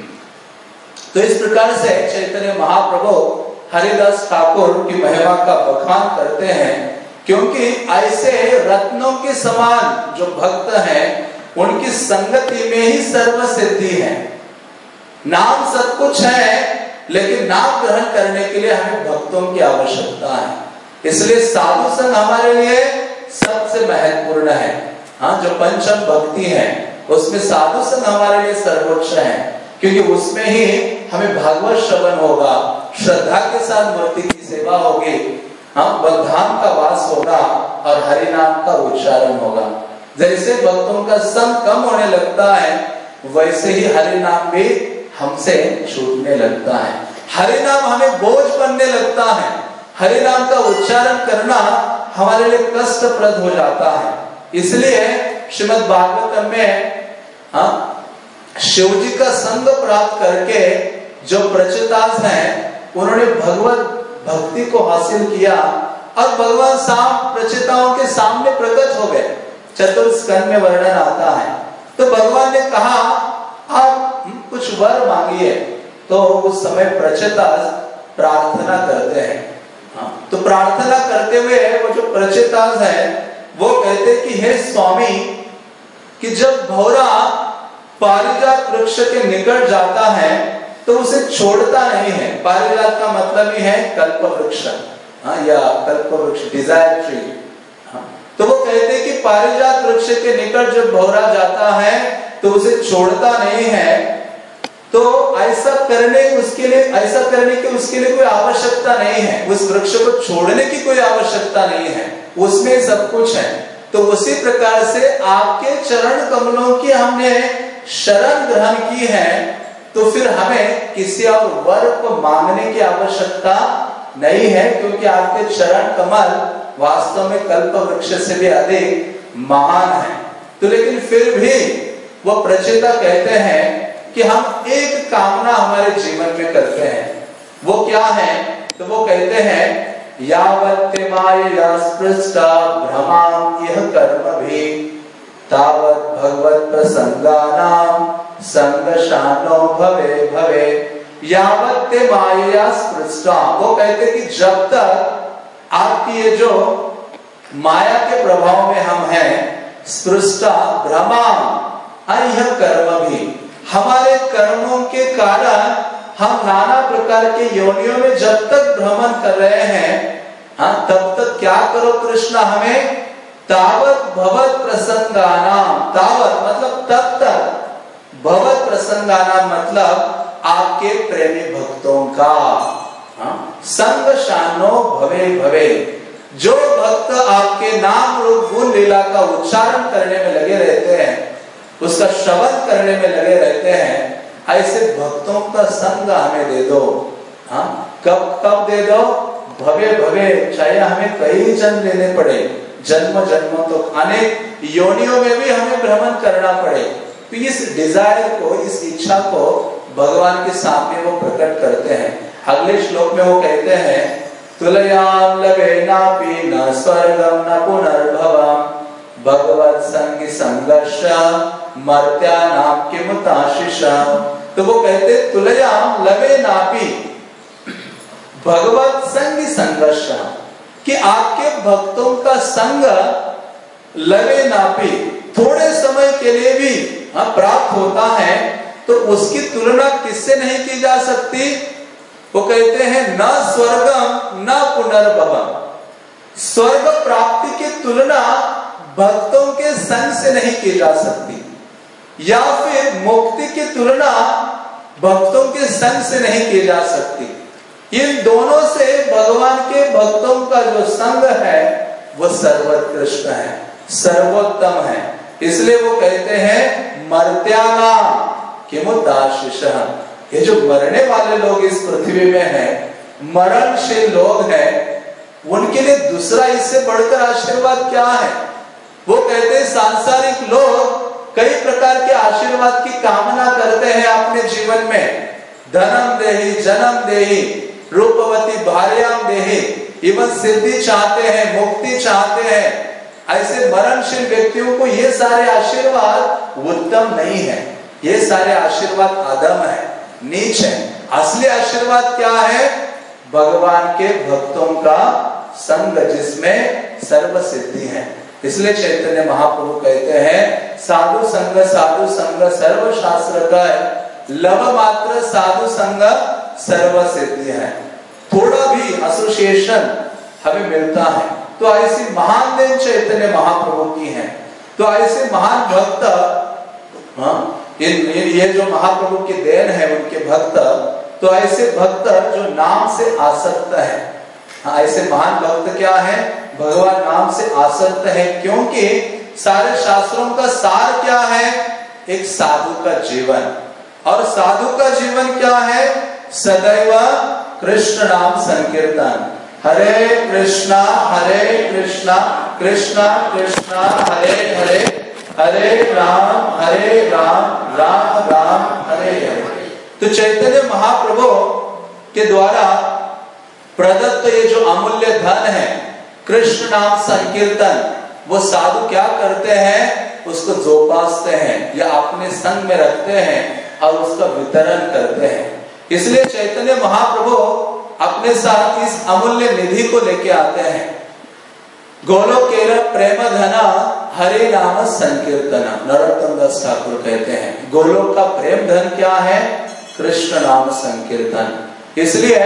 तो इस प्रकार से चैतन्य महाप्रभु हरिदास ठाकुर की महिमा का बखान करते हैं, क्योंकि ऐसे रत्नों के समान जो भक्त हैं, उनकी संगति में ही सर्व सिद्धि है। नाम सब कुछ है, लेकिन नाम ग्रहण करने के लिए हमें भक्तों की आवश्यकता है। इसलिए साधु संग हमारे लिए सबसे महत्वपूर्ण है। हाँ, जो पंचम भक्ति है उसमें साधु संग हमारे लिए सर्वोच्च है, क्योंकि उसमें ही हमें भागवत श्रवण होगा, श्रद्धा के साथ मूर्ति की सेवा होगी, हम बधाम का वास होगा और हरि नाम का उच्चारण होगा। जैसे भक्तों का संग कम होने लगता है, वैसे ही हरि नाम भी हमसे छूटने लगता है। हरि नाम हमें बोझ बनने लगता है। हरि नाम का उच्चारण करना हमारे लिए कष्टप्रद हो जाता है। इसलिए श्रीमद् भागवतम में हाँ शिव जी का संग प्राप्त करके जो प्रचेतास हैं, उन्होंने भगवत भक्ति को हासिल किया और भगवान साम प्रचेताओं के सामने प्रकट हो गए। चतुर्स्कंध में वर्णन आता है। तो भगवान ने कहा आप कुछ वर मांगिए। तो उस समय प्रचेतास प्रार्थना करते हैं। हाँ, तो प्रार्थना करते हुए वो जो प्रचेतास है वो कहते कि हे स्वामी, कि जब भौरा पारिजात वृक्ष के निकट जाता है तो उसे छोड़ता नहीं है। पारिजात का मतलब ही है कल्प वृक्ष, हाँ, या कल्प वृक्ष डिजायर ट्री। हाँ, तो वो कहते हैं कि पारिजात वृक्ष के निकट जब भौरा जाता है तो उसे छोड़ता नहीं है। तो ऐसा करने उसके लिए ऐसा करने की उसके लिए कोई आवश्यकता नहीं है। उस वृक्ष को छोड़ने की कोई आवश्यकता नहीं है, उसमें सब कुछ है। तो उसी प्रकार से आपके चरण कमलों की हमने शरण ग्रहण की है, तो फिर हमें किसी और वर को मांगने की आवश्यकता नहीं है, क्योंकि आपके चरण कमल वास्तव में कल्प वृक्ष से भी अधिक महान है। तो लेकिन फिर भी वो प्रचेता कहते हैं कि हम एक कामना हमारे जीवन में करते हैं। वो क्या है? तो वो कहते हैं यावत् मायया स्पृष्टा भ्रमां इह कर्मभि तावत् भगवत् प्रसंगानां संगशानो भवे भवे। यावत् मायया स्पृष्टा, वो कहते कि जब तक आपकी ये जो माया के प्रभाव में हम हैं, स्पृष्टा भ्रमां इह कर्मभि, हमारे कर्मों के कारण हम नाना प्रकार के योनियों में जब तक भ्रमण कर रहे हैं, हाँ, तब तक क्या करो कृष्ण हमें? तावत भवत प्रसंगानाम, तावत मतलब तब तक, भवत प्रसंगानाम मतलब आपके प्रेमी भक्तों का, हाँ, संग शानो भवे भवे, जो भक्त आपके नाम रूप गुण लीला का उच्चारण करने में लगे रहते हैं, उसका श्रवण करने में लगे रहते हैं, ऐसे भक्तों का संग हमें दे दो। हाँ, कब कब दे दो? भवे भवे, चाहे हमें कई जन्म लेने पड़े, जन्म जन्मों तो अनेक योनियों में भी हमें भ्रमण करना पड़े। तो इस डिजायर को, इस इच्छा को भगवान के सामने वो प्रकट करते हैं। अगले श्लोक में वो कहते हैं तुलयाम लवेनापि न स्वर्गम न पुनर्भवम भगवत संग संघर्ष मर्त्यानाम किमुताशिष। तो वो कहते तुलयाम लवेनापि भगवत संग संघर्ष, कि आपके भक्तों का संग लवेनापि थोड़े समय के लिए भी हाँ प्राप्त होता है, तो उसकी तुलना किससे नहीं की जा सकती? वो कहते हैं न स्वर्गम न पुनर्भवम, स्वर्ग प्राप्ति की तुलना भक्तों के संग से नहीं की जा सकती, या फिर मुक्ति की तुलना भक्तों के संग से नहीं की जा सकती। इन दोनों से भगवान के भक्तों का जो संग है वो सर्वोत्कृष्ट है, सर्वोत्तम है। इसलिए वो कहते हैं मर्त्यानाम किमुताशिष, ये जो मरने वाले लोग इस पृथ्वी में हैं, मरणशील लोग हैं, उनके लिए दूसरा इससे बढ़कर आशीर्वाद क्या है? वो कहते हैं सांसारिक लोग कई प्रकार के आशीर्वाद की कामना करते हैं अपने जीवन में, धनम देहि जन्म देहि रूपवती भार्याम देहि, इवन सिद्धि चाहते हैं, मुक्ति चाहते हैं। ऐसे मरणशील व्यक्तियों को ये सारे आशीर्वाद उत्तम नहीं है, ये सारे आशीर्वाद अधम है, नीच है। असली आशीर्वाद क्या है? भगवान के भक्तों का संग, जिसमें सर्व सिद्धि है। इसलिए चैतन्य महाप्रभु कहते हैं साधु संग साधु संग सर्व शास्त्र का लव मात्र साधु संग सर्व सिद्धि है। थोड़ा भी एसोसिएशन हमें मिलता है तो ऐसी महान देन चैतन्य महाप्रभु की है। तो ऐसे महान भक्त, हाँ, ये जो महाप्रभु की देन है उनके भक्त, तो ऐसे भक्त जो नाम से आसक्त है, हाँ, ऐसे महान भक्त क्या है? भगवान नाम से आसक्त है, क्योंकि सारे शास्त्रों का सार क्या है? एक साधु का जीवन। और साधु का जीवन क्या है? सदैव कृष्ण नाम संकीर्तन। हरे कृष्णा हरे कृष्णा कृष्णा कृष्णा हरे हरे, हरे राम हरे राम राम राम हरे हरे। तो चैतन्य महाप्रभु के द्वारा प्रदत्त ये जो अमूल्य धन है कृष्ण नाम संकीर्तन, वो साधु क्या करते हैं? उसको जोपासते हैं या अपने संग में रखते हैं और उसका वितरण करते हैं। इसलिए चैतन्य महाप्रभु अपने साथ इस अमूल्य निधि को लेके आते हैं। गोलोकेर प्रेम धना हरे नाम संकीर्तन, नरोत्तम दास ठाकुर कहते हैं गोलोक का प्रेम धन क्या है? कृष्ण नाम संकीर्तन। इसलिए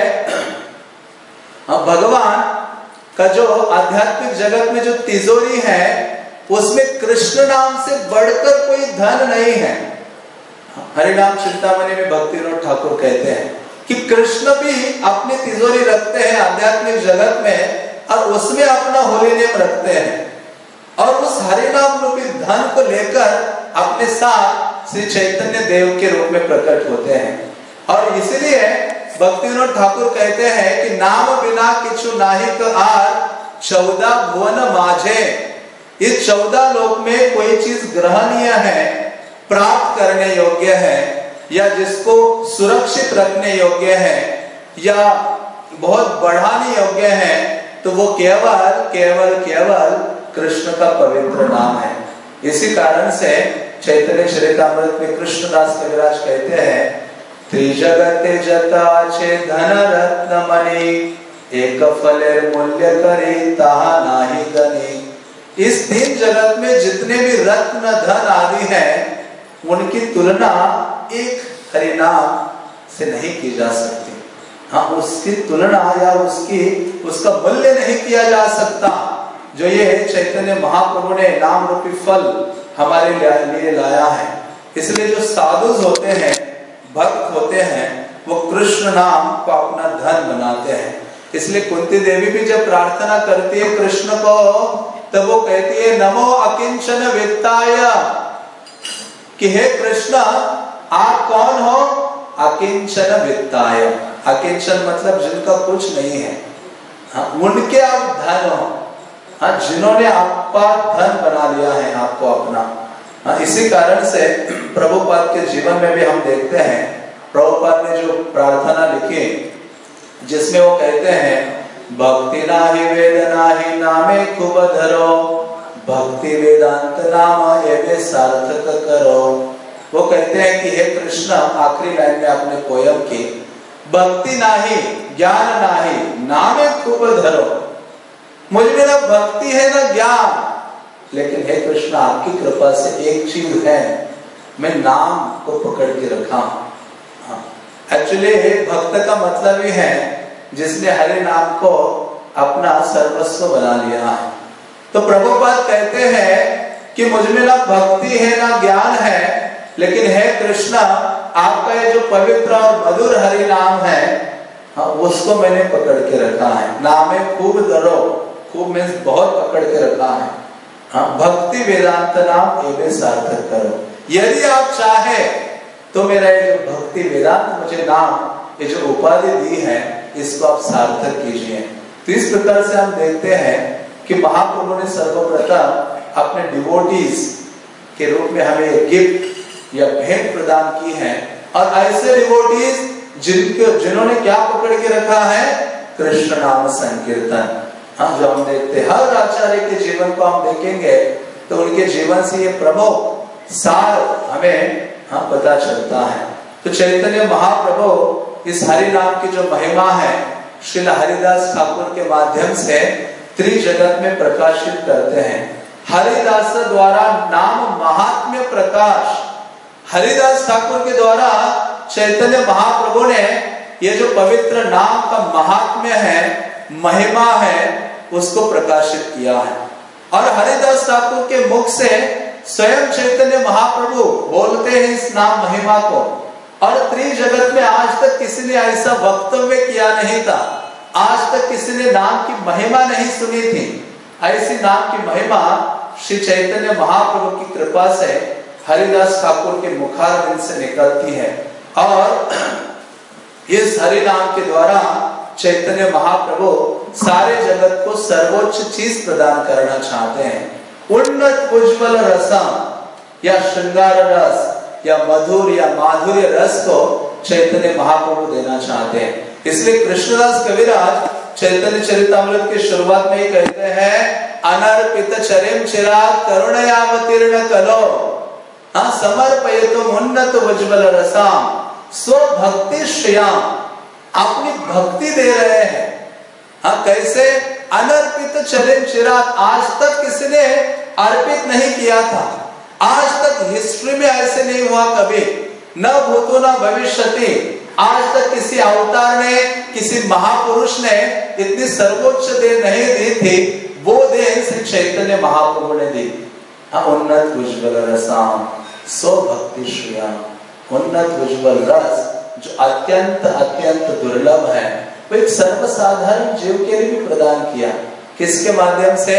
भगवान का जो आध्यात्मिक जगत में जो तिजोरी है उसमें कृष्ण नाम से बढ़कर कोई धन नहीं है। हरिनाम चिंतामणि में भक्तिविनोद ठाकुर कहते हैं कि कृष्ण भी अपनी तिजोरी रखते हैं आध्यात्मिक जगत में और उसमें अपना होली नेम रखते हैं और उस हरिनाम रूपी धन को लेकर अपने साथ श्री चैतन्य देव के रूप में प्रकट होते हैं। और इसलिए भक्तिविनोद ठाकुर कहते हैं कि नाम बिना किछु नाहिक आर चौदह भुवन माझे। इस चौदह लोक में कोई चीज ग्रहणीय है, प्राप्त करने योग्य है या जिसको सुरक्षित रखने योग्य है या बहुत बढ़ाने योग्य है तो वो केवल केवल केवल कृष्ण का पवित्र नाम है। इसी कारण से चैतन्य चरितामृत में कृष्णदास कविराज कहते हैं त्रिजगते जता छे धन रत्न मणि एक फलेर मूल्य करे ताहा नाही गनी। इस तीन जगत में जितने भी रत्न धन आदि हैं उनकी तुलना एक हरिनाम से नहीं की जा सकती। हाँ, उसकी तुलना या उसकी उसका मूल्य नहीं किया जा सकता जो ये चैतन्य महाप्रभु ने नाम रूपी फल हमारे लिए लाया है। इसलिए जो साधु होते हैं, भक्त होते हैं, वो कृष्ण नाम को अपना धन बनाते हैं। इसलिए कुंती देवी भी जब प्रार्थना करती है कृष्ण को तब वो कहती है नमो अकिंचन वित्ताय, कि हे कृष्ण आप कौन हो? अकिंचन वित्ताय। अकिंचन मतलब जिनका कुछ नहीं है, हाँ, उनके आप धन हो। हाँ, जिन्होंने आपका धन बना लिया है आपको अपना। हाँ, इसी कारण से प्रभुपाद के जीवन में भी हम देखते हैं प्रभुपाद ने जो प्रार्थना लिखी जिसमें वो कहते हैं भक्ति नाही वेद नाही नामे खूब धरो, भक्ति वेदांत नाम एवे सार्थक करो। वो कहते हैं कि हे कृष्ण, आखिरी लाइन में अपने पोयम की, भक्ति नाही ज्ञान नाही नामे खूब धरो। मुझ में ना भक्ति है ना ज्ञान, लेकिन हे कृष्ण आपकी कृपा से एक चीज है, मैं नाम को पकड़ के रखा हूं। एक्चुअली भक्त का मतलब ही है जिसने हरि नाम को अपना सर्वस्व बना लिया है। तो प्रभुपाद कहते हैं कि मुझ में ना भक्ति है ना ज्ञान है, लेकिन हे कृष्ण आपका ये जो पवित्र और मधुर हरि नाम है, हाँ, उसको मैंने पकड़ के रखा है। नामे खूब धरो, खूब में बहुत पकड़ के रखा है। हाँ, भक्ति वेदांत नाम एवे सार्थक करो। यदि आप चाहे तो मेरा ये जो भक्ति वेदांत मुझे नाम, ये जो उपाधि दी है, इसको आप सार्थक कीजिए। तो इस प्रकार से हम देखते हैं कि महाप्रभु ने सर्वप्रथम अपने डिवोटीज के रूप में हमें गिफ्ट या भेंट प्रदान की है, और ऐसे डिवोटीज जिनके जिन्होंने क्या पकड़ के रखा है? कृष्ण नाम संकीर्तन। हाँ, जो हम देखते हैं हर आचार्य के जीवन को हम देखेंगे तो उनके जीवन से ये प्रमुख सार हमें हाँ पता चलता है। तो चैतन्य महाप्रभु इस हरि नाम की जो महिमा है श्रील हरिदास ठाकुर के माध्यम से त्रिजगत में प्रकाशित करते हैं। हरिदास द्वारा नाम महात्म्य प्रकाश, हरिदास ठाकुर के द्वारा चैतन्य महाप्रभु ने ये जो पवित्र नाम का महात्म्य है, महिमा है, उसको प्रकाशित किया है। और हरिदास ठाकुर के मुख से स्वयं चैतन्य महाप्रभु बोलते हैं इस नाम महिमा को, और त्रिजगत में आज तक किसी ने ऐसा वक्तव्य किया नहीं था, आज तक किसी ने नाम की महिमा नहीं सुनी थी। ऐसी नाम की महिमा श्री चैतन्य महाप्रभु की कृपा से हरिदास ठाकुर के मुखारबिंद से निकलती है और इस हरि नाम के द्वारा चैतन्य महाप्रभु सारे जगत को सर्वोच्च चीज प्रदान करना चाहते हैं। उन्नत उज्ज्वल रसम या श्रृंगार रस या मधुर या माधुर्य रस को चैतन्य महाप्रभु देना चाहते हैं। इसलिए कृष्णदास कविराज चैतन्य चरितामृत के शुरुआत में ही कहते हैं, अनर्पित चरिम चिराग करुणयावतीर्ण कलो हाँ समर्पयतुम उन्नत उज्ज्वल रसम स्वभक्ति श्रियाम, अपनी भक्ति दे रहे हैं। हाँ कैसे? अनर्पित चरिम चिराग, आज तक किसी ने अर्पित नहीं किया था, आज तक हिस्ट्री में ऐसे नहीं हुआ कभी, न भूतो न भविष्यति, आज तक किसी अवतार ने किसी महापुरुष ने इतनी सर्वोच्च देन नहीं दी थी, वो देन श्री चैतन्य महाप्रभु ने दी। हाँ उन्नत उज्ज्वल रसाम स्वभक्ति श्रियाम, उन्नत उज्ज्वल रस जो अत्यंत अत्यंत दुर्लभ है, वो एक सर्वसाधारण जीव के लिए भी प्रदान किया। किसके माध्यम से?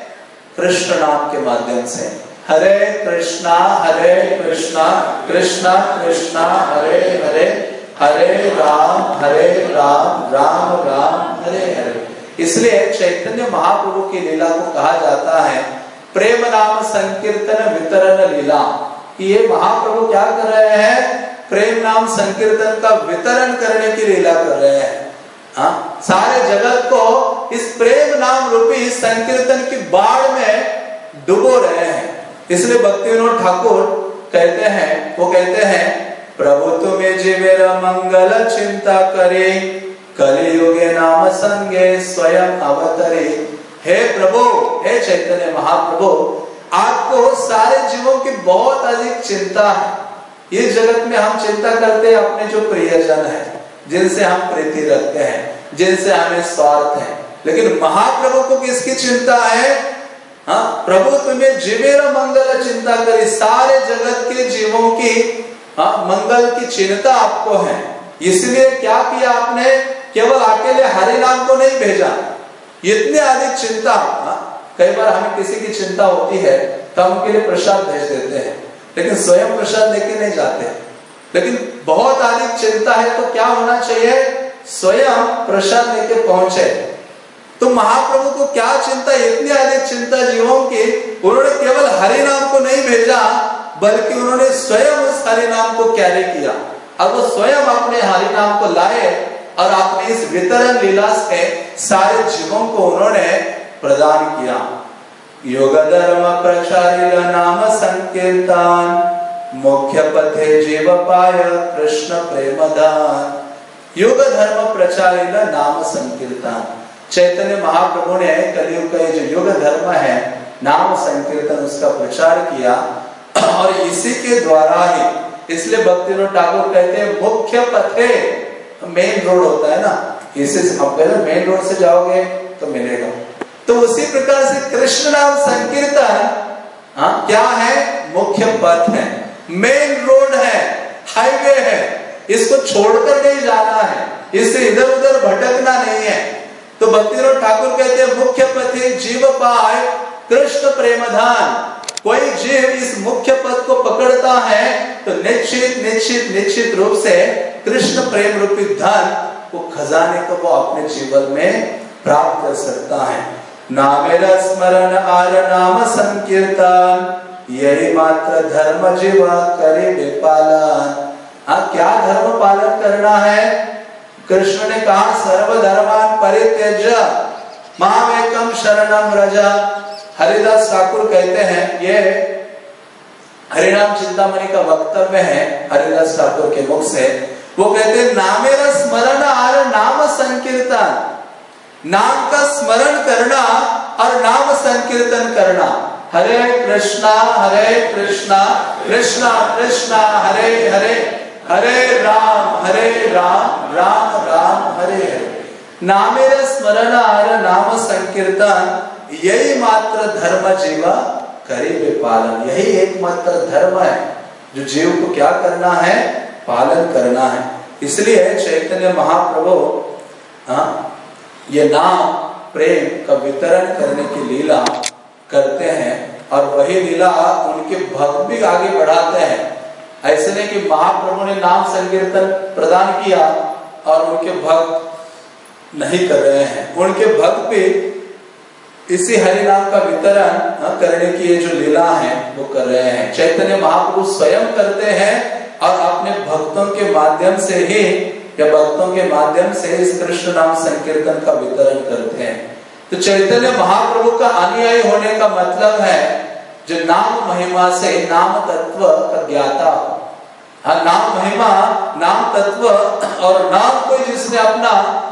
कृष्ण नाम के माध्यम से। हरे कृष्णा हरे कृष्णा कृष्णा कृष्णा हरे हरे, हरे राम हरे राम राम राम हरे हरे। इसलिए चैतन्य महाप्रभु की लीला को कहा जाता है प्रेम नाम संकीर्तन वितरण लीला। ये महाप्रभु क्या कर रहे हैं? प्रेम नाम संकीर्तन का वितरण करने की लीला कर रहे हैं। हाँ सारे जगत को इस प्रेम नाम रूपी संकीर्तन की बाढ़ में डुबो रहे हैं। इसलिए भक्ति विनोद ठाकुर कहते हैं, वो कहते हैं, प्रभु तुम्हें जीवेर मंगल चिंता करे, कलियुगे नाम संगे स्वयं अवतरे। हे प्रभु, हे चैतन्य महाप्रभु, आपको सारे जीवों की बहुत अधिक चिंता है। ये जगत में हम चिंता करते हैं अपने जो प्रियजन है, जिनसे हम प्रीति रखते हैं, जिनसे हमें स्वार्थ है, लेकिन महाप्रभु को किसकी चिंता है? हाँ प्रभु तुम्हें जीवेर मंगल चिंता करी, सारे जगत के जीवों की हाँ मंगल की चिंता आपको है। इसलिए क्या किया आपने? केवल अकेले हरि नाम को नहीं भेजा, इतने अधिक चिंता। हाँ कई बार हमें किसी की चिंता होती है तो हम उनके लिए प्रसाद भेज देते हैं, लेकिन स्वयं प्रसाद लेके नहीं जाते। लेकिन बहुत अधिक चिंता है तो क्या होना चाहिए? स्वयं प्रसाद लेके पहुंचे। तो महाप्रभु को क्या चिंता? इतनी अधिक चिंता जीवों की, उन्होंने केवल हरि नाम को नहीं भेजा, बल्कि उन्होंने स्वयं उस हरि नाम को कैरी किया और वो स्वयं अपने हरि नाम को लाए और अपने इस वितरण लीला से सारे जीवों को उन्होंने प्रदान किया। योग धर्म प्रचारिल नाम संकीर्तन, मुख्य पथे जीव पाय कृष्ण प्रेम दान। योग धर्म प्रचारिल नाम संकीर्तन, चैतन्य महाप्रभु ने कलियुग का जो युग धर्म है नाम संकीर्तन, उसका प्रचार किया और इसी के द्वारा ही, इसलिए भक्ति विनोद ठाकुर कहते हैं मुख्य पथे, मेन रोड होता है ना, इसे हम कहते हैं मेन रोड से जाओगे तो मिलेगा। तो उसी प्रकार से कृष्ण नाम संकीर्तन हाँ क्या है? मुख्य पथ है, मेन रोड है, हाईवे है, इसको छोड़कर नहीं जाना है, इससे इधर उधर भटकना नहीं है। तो भक्ति विनोद ठाकुर कहते हैं मुख्य पथे जीव पाए कृष्ण प्रेमधान। कोई जीव इस मुख्य पद को पकड़ता है तो निश्चित निश्चित निश्चित रूप से कृष्ण प्रेम रूपी धन, वो खजाने को वो अपने जीवन में प्राप्त कर सकता है। नामेरा स्मरण आर नाम संकीर्तन, यही मात्र धर्म जीवा करे बेपालन। हाँ क्या धर्म पालन करना है? कृष्ण ने कहा सर्वधर्मान परित्यज्य मामेकम शरणम व्रज। हरिदास ठाकुर कहते हैं, ये हरिनाम चिंतामणि का वक्तव्य है हरिदास ठाकुर के मुख से। वो कहते हैं नामेरा स्मरण आर नाम संकीर्तन, नाम का स्मरण करना और नाम संकीर्तन करना। हरे कृष्णा हरे कृष्णा कृष्णा कृष्णा हरे हरे, हरे राम हरे राम राम राम हरे हरे। नामेरा स्मरण आर नाम संकीर्तन, यही मात्र धर्म जीवा करे वे पालन। यही एकमात्र धर्म है जो जीव को क्या करना है? पालन करना है। इसलिए चैतन्य महाप्रभु हाँ ये नाम प्रेम का वितरण करने की लीला करते हैं और वही लीला उनके भक्त भी आगे बढ़ाते हैं। ऐसे नहीं कि महाप्रभु ने नाम संकीर्तन प्रदान किया और उनके भक्त नहीं कर रहे हैं, उनके भक्त भी इसी हरि नाम का वितरण करने की ये जो लीला है वो कर रहे हैं। चैतन्य महाप्रभु स्वयं करते हैं और अपने भक्तों के माध्यम से ही या भक्तों के माध्यम से इस कृष्ण नाम संकीर्तन का वितरण करते हैं। तो चैतन्य महाप्रभु का अनुयायी होने का मतलब है जो नाम महिमा से नाम तत्व का ज्ञाता हो। हाँ, नाम महिमा, नाम तत्व और नाम को जिसने अपना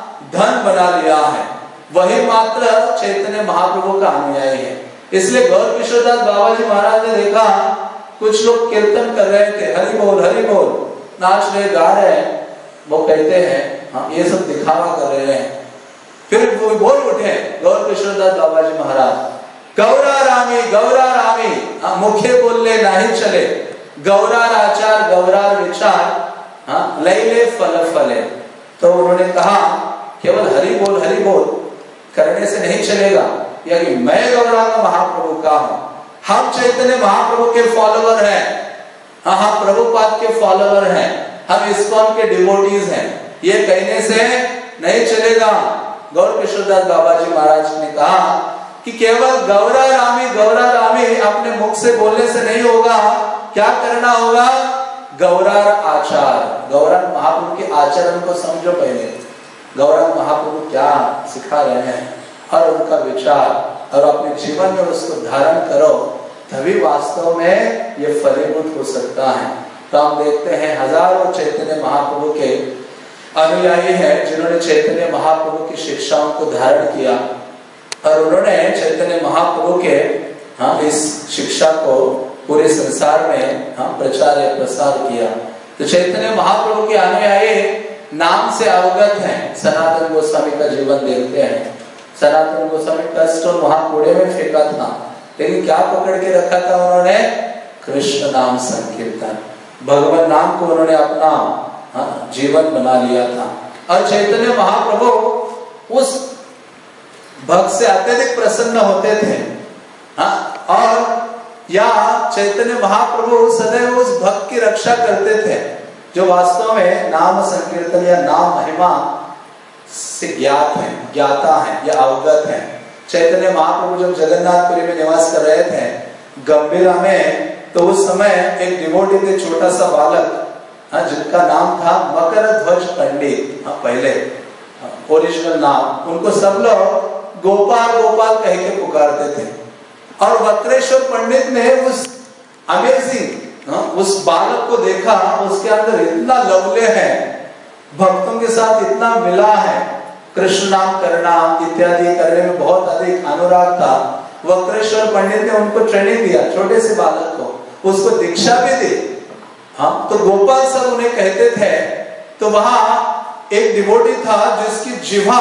धन बना लिया है वही मात्र चैतन्य महाप्रभु का अनुयायी है। इसलिए गौर किशोरदास बाबा जी महाराज ने देखा कुछ लोग कीर्तन कर रहे थे, हरि बोल हरि बोल, नाच रहे गा रहे हैं, वो कहते हैं हाँ ये सब दिखावा कर रहे हैं। फिर वो बोल उठे गौर किशोरदास बाबा जी महाराज, गौरा रामी गौरा रामी, हाँ मुखे बोलले नहीं चले, गौरार आचार गौरार विचार, हाँ लैले फल फले। तो उन्होंने कहा केवल हरि बोल हरि बोल करने से नहीं चलेगा, यानी मैं गौरांग महाप्रभु का हूं, हम चैतन्य महाप्रभु के फॉलोवर हैं, हाँ हम प्रभुपाद के फॉलोवर हैं, हम इस्कॉन के डिवोटीज हैं, ये कहने से नहीं चलेगा। गौर किशोरदास बाबा जी महाराज ने कहा कि केवल गौरा रामी गौरा रामी अपने मुख से बोलने से नहीं होगा, क्या करना होगा? गौरार आचार, गौरांग महाप्रभु के आचरण को समझो पहले, गौरांग महाप्रभु क्या सिखा रहे हैं और उनका विचार और अपने जीवन में उसको धारण करो, तभी वास्तव में ये फलीभूत हो सकता है। तो हम देखते हैं हजारों चैतन्य महाप्रभु के अनुयायी हैं जिन्होंने चैतन्य महाप्रभु की शिक्षाओं को धारण किया और उन्होंने चैतन्य महाप्रभु के हाँ इस शिक्षा को पूरे संसार में हाँ प्रचार या प्रसार किया। तो चैतन्य महाप्रभु के अनुयायी नाम से अवगत हैं। सनातन गोस्वामी का जीवन देखते हैं, सनातन गोस्वामी का स्टोन वहां कूड़े में फेंका था, लेकिन क्या पकड़ के रखा था उन्होंने? कृष्ण नाम संकीर्तन, भगवान नाम को उन्होंने अपना हाँ, जीवन बना लिया था। और चैतन्य महाप्रभु उस भक्त से अत्यधिक प्रसन्न होते थे हाँ, और या चैतन्य महाप्रभु सदैव उस भक्त की रक्षा करते थे जो वास्तव में नाम संकीर्तन या नाम महिमा से ज्ञात है, ज्ञाता है या अवगत है। चैतन्य महाप्रभु जब जगन्नाथपुरी में निवास कर रहे थे गंभीरा में, तो उस समय एक डिवोटी थे, छोटा सा बालक हाँ, जिनका नाम था मकर ध्वज पंडित, हाँ पहले ओरिजिनल नाम, उनको सब लोग गोपाल गोपाल कह के पुकारते थे। और वक्रेश्वर पंडित ने उस अमेजिंग हाँ, उस बालक को देखा, उसके अंदर इतना लवल्य है, भक्तों के साथ इतना मिला है, कृष्ण नाम करना इत्यादि करने में बहुत अधिक अनुराग था। वक्रेश्वर पंडित ने उनको ट्रेनिंग दिया, छोटे से बालक को, उसको दीक्षा भी दी हाँ, तो गोपाल सब उन्हें कहते थे। तो वहां एक डिवोटी था जिसकी जिह्वा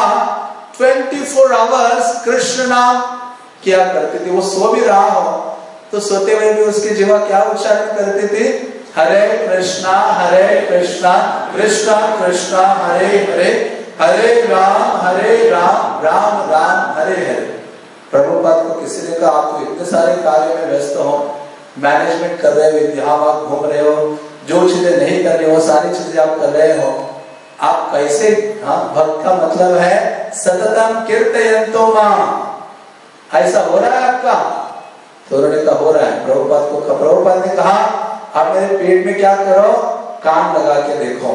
चौबीस आवर्स कृष्ण नाम किया करती थी। वो सो भी रहा हो तो सोते हुए भी उसकी जिह्वा क्या उच्चारण करती थी? हरे कृष्णा हरे कृष्णा कृष्णा कृष्णा हरे हरे, हरे राम हरे राम राम राम हरे हरे। प्रभुपाद को किसी ने कहा आप तो इतने सारे कार्य में व्यस्त हो, मैनेजमेंट कर रहे हो, यहाँ वहां घूम रहे हो, जो चीजें नहीं कर रहे हो सारी चीजें आप कर रहे हो, आप कैसे हाँ भक्त का मतलब है सततम कीर्तयन्तो मां, ऐसा हो रहा है आपका? तो उन्होंने कहा हो रहा है। प्रभुपाद को प्रभुपाद ने कहा आप मेरे पेट में क्या करो, कान लगा के देखो।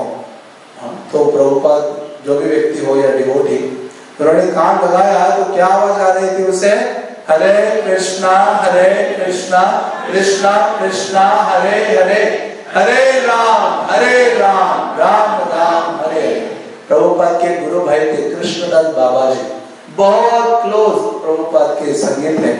तो प्रभुपाद जो भी व्यक्ति हो या डिवोटी, उन्होंने कान लगाया तो क्या आवाज आ रही थी उसे? हरे कृष्णा हरे कृष्णा कृष्णा कृष्णा हरे हरे, हरे राम हरे राम राम राम हरे। प्रभुपाद के गुरु भाई थे कृष्णदास बाबा जी, बहुत क्लोज प्रभुपाद के संगीत है।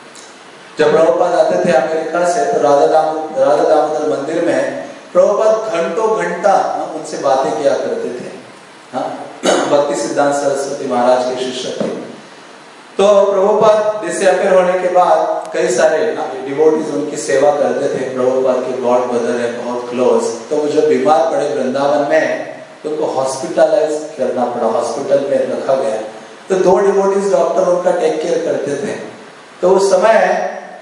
जब प्रभुपाद आते थे अमेरिका से तो राधा दामोदर राधा दामोदर मंदिर में प्रभुपाद घंटों घंटा उनसे बातें किया करते थे हाँ, भक्ति सिद्धांत सरस्वती महाराज के शिष्य थे। तो प्रभुपाद डिसअपियर होने के बाद कई सारे डिवोटीज उनकी सेवा करते थे। प्रभुपाद के गॉड ब्रदर है बहुत क्लोज। तो वो जब बीमार पड़े वृंदावन में तो उनको हॉस्पिटलाइज करना पड़ा, हॉस्पिटल में रखा गया। तो दो डिवोटीज डॉक्टर उनका टेक केयर करते थे। तो उस समय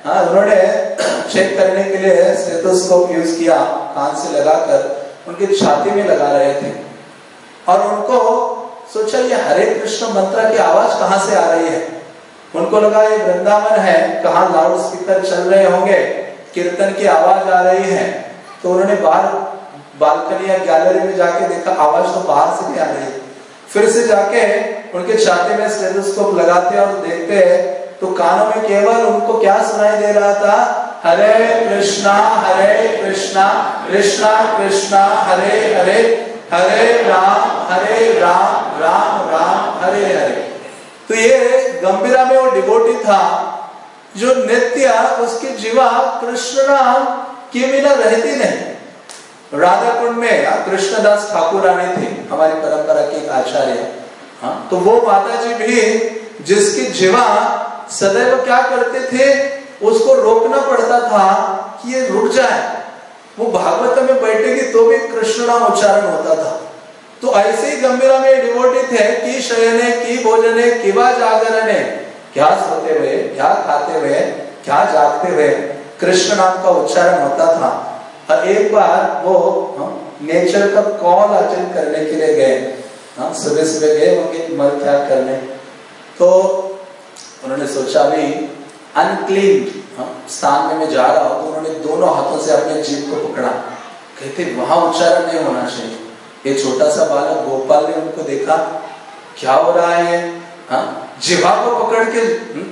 हाँ, उन्होंने चेक करने के लिए स्टेथोस्कोप यूज किया, कान से लगाकर उनकी छाती में लगा रहे थे और उनको सोचा ये हरे कृष्ण मंत्र की आवाज कहाँ से आ रही है। उनको लगा ये वृंदावन है, कहाँ लाउड स्पीकर चल रहे होंगे, कीर्तन की आवाज आ रही है। तो उन्होंने बाहर बालकनी या गैलरी में जाके देखा, आवाज तो बाहर से नहीं आ रही है। फिर से जाके उनके छाती में स्टेथोस्कोप लगाते और देखते तो कानों में केवल उनको क्या सुनाई दे रहा था, हरे कृष्णा हरे कृष्णा कृष्णा कृष्णा हरे हरे हरे राम हरे राम राम राम हरे हरे। तो ये गंभीरा में वो डिवोटी था जो नित्य उसकी जीवा कृष्ण नाम के बिना रहती नहीं। राधा कुंड में कृष्णदास ठाकुर रानी थी, हमारी परंपरा के एक आचार्य। हाँ, तो वो माता जी भी जिसकी जीवा सदैव क्या करते थे, उसको रोकना पड़ता था कि ये रुक जाए। वो भागवत में बैठेगी तो भी कृष्ण नाम उच्चारण होता था। तो ऐसे ही गंभीरा में डिवोटी थे कि शयने की भोजने किवा जागरणे, क्या सोते हुए, क्या खाते हुए, क्या जागते हुए कृष्ण नाम का उच्चारण होता था। और एक बार वो नेचर का कॉल अटेंड करने के लिए गए, सुबह सुबह गए उनके मल त्याग करने। तो उन्होंने सोचा भी अनक्लीन स्थान में मैं जा रहा हूं, तो उन्होंने दोनों हाथों से अपने जीभ को पकड़ा। कहते वहां उच्चारण नहीं होना चाहिए। ये छोटा सा बालक गोपाल ने उनको देखा, क्या हो रहा है, जीवा को पकड़ के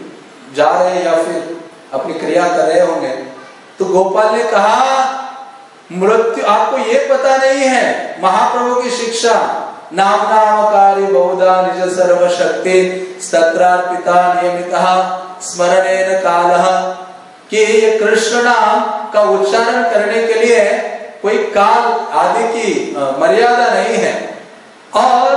जा रहे हैं या फिर अपनी क्रिया कर रहे होंगे। तो गोपाल ने कहा, मृत्यु आपको ये पता नहीं है, महाप्रभु की शिक्षा, नाम नामकारी बहुधा निज सर्वशक्ति स्तत्रार्पिता नियमितः स्मरणेन कालः, कि ये कृष्ण नाम का उच्चारण करने के लिए कोई काल आदि की मर्यादा नहीं है और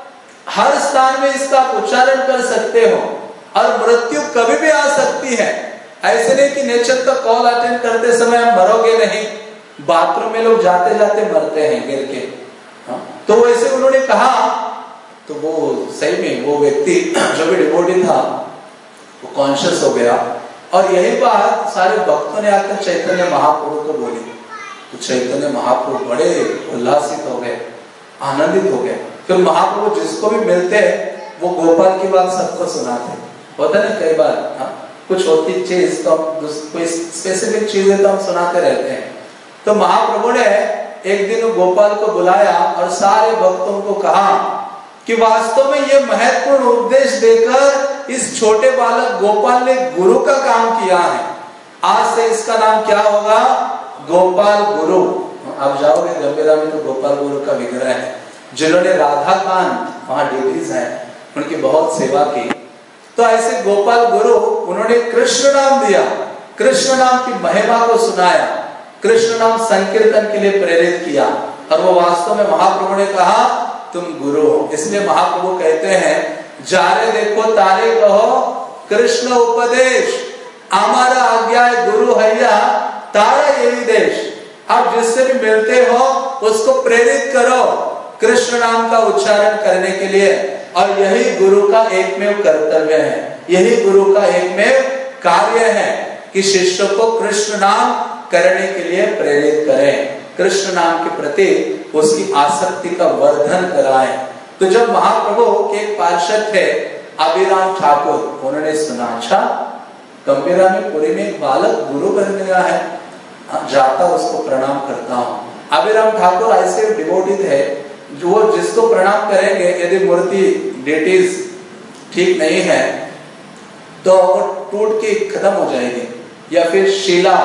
हर स्थान में इसका उच्चारण कर सकते हो और मृत्यु कभी भी आ सकती है। ऐसे नहीं कि नेचर का कॉल अटेंड करते समय हम मरोगे नहीं, बाथरूम में लोग जाते जाते मरते हैं गिर के। हाँ? तो वैसे उन्होंने कहा, तो वो सही में वो व्यक्ति जो भी डिवोटी था वो कॉन्शियस हो गया और यही बात सारे भक्तों ने आकर चैतन्य महाप्रभु को बोली। तो चैतन्य महाप्रभु बड़े उल्लासित हो गए, आनंदित हो गए। फिर महाप्रभु जिसको भी मिलते वो गोपाल की बात सबको सुनाते। होता ना कई बार, हाँ? कुछ होती चीज तो हम कोई स्पेसिफिक चीजें तो हम सुनाते रहते हैं। तो महाप्रभु ने एक दिन गोपाल को बुलाया और सारे भक्तों को कहा कि वास्तव में ये महत्वपूर्ण उपदेश देकर इस छोटे बालक गोपाल ने गुरु का काम किया है। आज से इसका नाम क्या होगा, गोपाल गुरु। आप जाओगे गंभीरा में तो गोपाल गुरु का विग्रह है, जिन्होंने राधा कांत वहां ड्यूटीज है उनकी बहुत सेवा की। तो ऐसे गोपाल गुरु उन्होंने कृष्ण नाम दिया, कृष्ण नाम की महिमा को सुनाया, कृष्ण नाम संकीर्तन के लिए प्रेरित किया और वो वास्तव में महाप्रभु ने कहा तुम गुरु हो। इसलिए महाप्रभु कहते हैं, जारे देखो तारे कहो कृष्ण उपदेश, हमारा आज्ञा गुरु हैया तारा यही देश। आप जिससे भी मिलते हो उसको प्रेरित करो कृष्ण नाम का उच्चारण करने के लिए, और यही गुरु का एकमेव कर्तव्य है, यही गुरु का एकमेव कार्य है कि शिष्य को कृष्ण नाम करने के लिए प्रेरित करें, कृष्ण नाम के प्रति उसकी आसक्ति का वर्धन कराएं। तो जब महाप्रभु के एक पार्षद थे अभिराम ठाकुर, उन्होंने सुना, अच्छा गंभीरा में पुरी में एक बालक गुरु बन गया है, जाता उसको प्रणाम करता हूँ। अभिराम ठाकुर ऐसे डिवोटी थे जो जिसको प्रणाम करेंगे, यदि मूर्ति डेटीज ठीक नहीं है तो वो टूट के खत्म हो जाएगी, या फिर शिला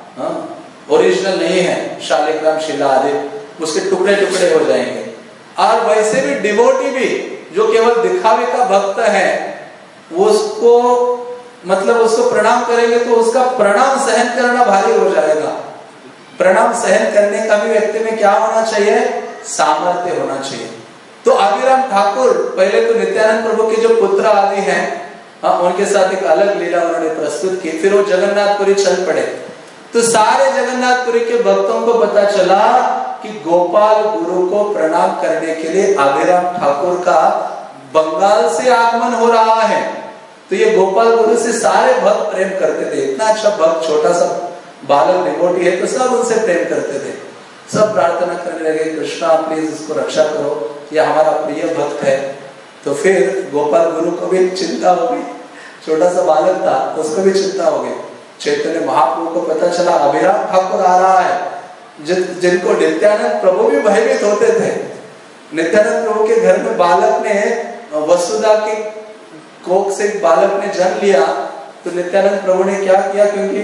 ओरिजिनल नहीं है, शालिग्राम शिला आदि उसके टुकड़े टुकड़े हो जाएंगे। और वैसे भी डिवोटी भी जो केवल दिखावे का भक्त है, उसको मतलब उसको प्रणाम करेंगे तो उसका प्रणाम सहन करना भारी हो जाएगा। प्रणाम सहन करने का भी व्यक्ति में क्या होना चाहिए, सामर्थ्य होना चाहिए। तो अभिराम ठाकुर पहले तो नित्यानंद प्रभु के जो पुत्र आदि हैं, उनके साथ एक अलग लीला उन्होंने प्रस्तुत की। फिर वो जगन्नाथपुरी चल पड़े। तो सारे जगन्नाथपुरी के भक्तों को पता चला कि गोपाल गुरु को प्रणाम करने के लिए अभिराम ठाकुर का बंगाल से आगमन हो रहा है। तो ये गोपाल गुरु से सारे भक्त प्रेम करते थे। इतना अच्छा भक्त, छोटा सा बालक डिवोटी है तो सब उनसे प्रेम करते थे। सब प्रार्थना करने लगे, कृष्णा प्लीज इसको रक्षा करो, ये हमारा प्रिय भक्त है। तो फिर गोपाल गुरु को भी चिंता हो गई, छोटा सा बालक था उसको भी चिंता हो गई। चैतन्य महाप्रभु को पता चला अभिराम ठाकुर आ रहा है, जिन जिनको नित्यानंद प्रभु भी भयभीत होते थे। नित्यानंद प्रभु के घर में बालक ने, वसुधा के कोख से बालक ने जन्म लिया, तो नित्यानंद प्रभु ने क्या किया, क्योंकि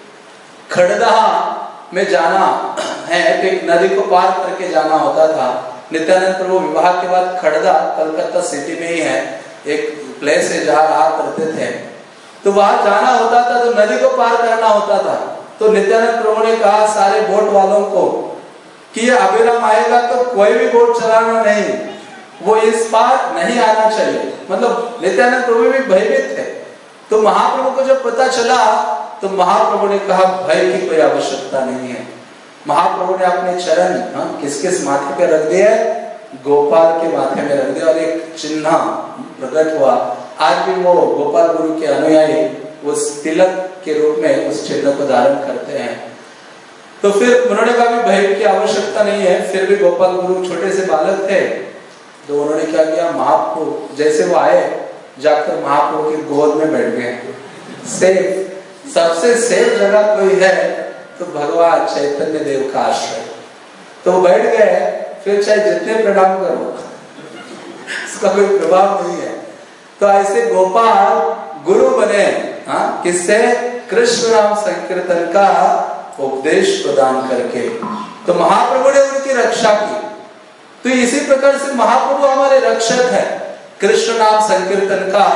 खड़दहा में जाना है तो एक नदी को पार करके जाना होता था। नित्यानंद प्रभु विवाह के बाद खड़दा कलकत्ता सिटी में ही है, एक प्लेस है जहाँ रहा करते थे, तो वहां जाना होता था तो नदी को पार करना होता था। तो नित्यानंद प्रभु ने कहा सारे बोट वालों को कि ये अभिराम आएगा तो कोई भी बोट चलाना नहीं, वो इस पार नहीं आना चाहिए। मतलब नित्यानंद प्रभु भी भयभीत थे। तो महाप्रभु को जब पता चला तो महाप्रभु ने कहा भय की कोई आवश्यकता नहीं है। महाप्रभु ने अपने चरण हाँ, किस किस माथे पे रख दिया, गोपाल के माथे में रख दिया और एक चिन्ह प्रकट हुआ। आज भी वो गोपाल गुरु के अनुयायी उस तिलक के रूप में उस चिन्ह को धारण करते हैं। तो फिर उन्होंने कहा भी भय की आवश्यकता नहीं है। फिर भी गोपाल गुरु छोटे से बालक थे, तो उन्होंने क्या किया, महाप्रभु जैसे वो आए जाकर महाप्रभु की गोद में बैठ गए। सेफ, सबसे सेफ जगह कोई है तो भगवान चैतन्य देव का आश्रय। तो वो बैठ गए, फिर चाहे जितने प्रणाम करो उसका कोई प्रभाव नहीं है। तो ऐसे गोपाल गुरु बने, हाँ, किससे, कृष्ण नाम संकीर्तन का उपदेश प्रदान करके। तो महाप्रभु ने उनकी रक्षा की। तो इसी प्रकार से महाप्रभु हमारे रक्षक है। कृष्ण नाम संकीर्तन का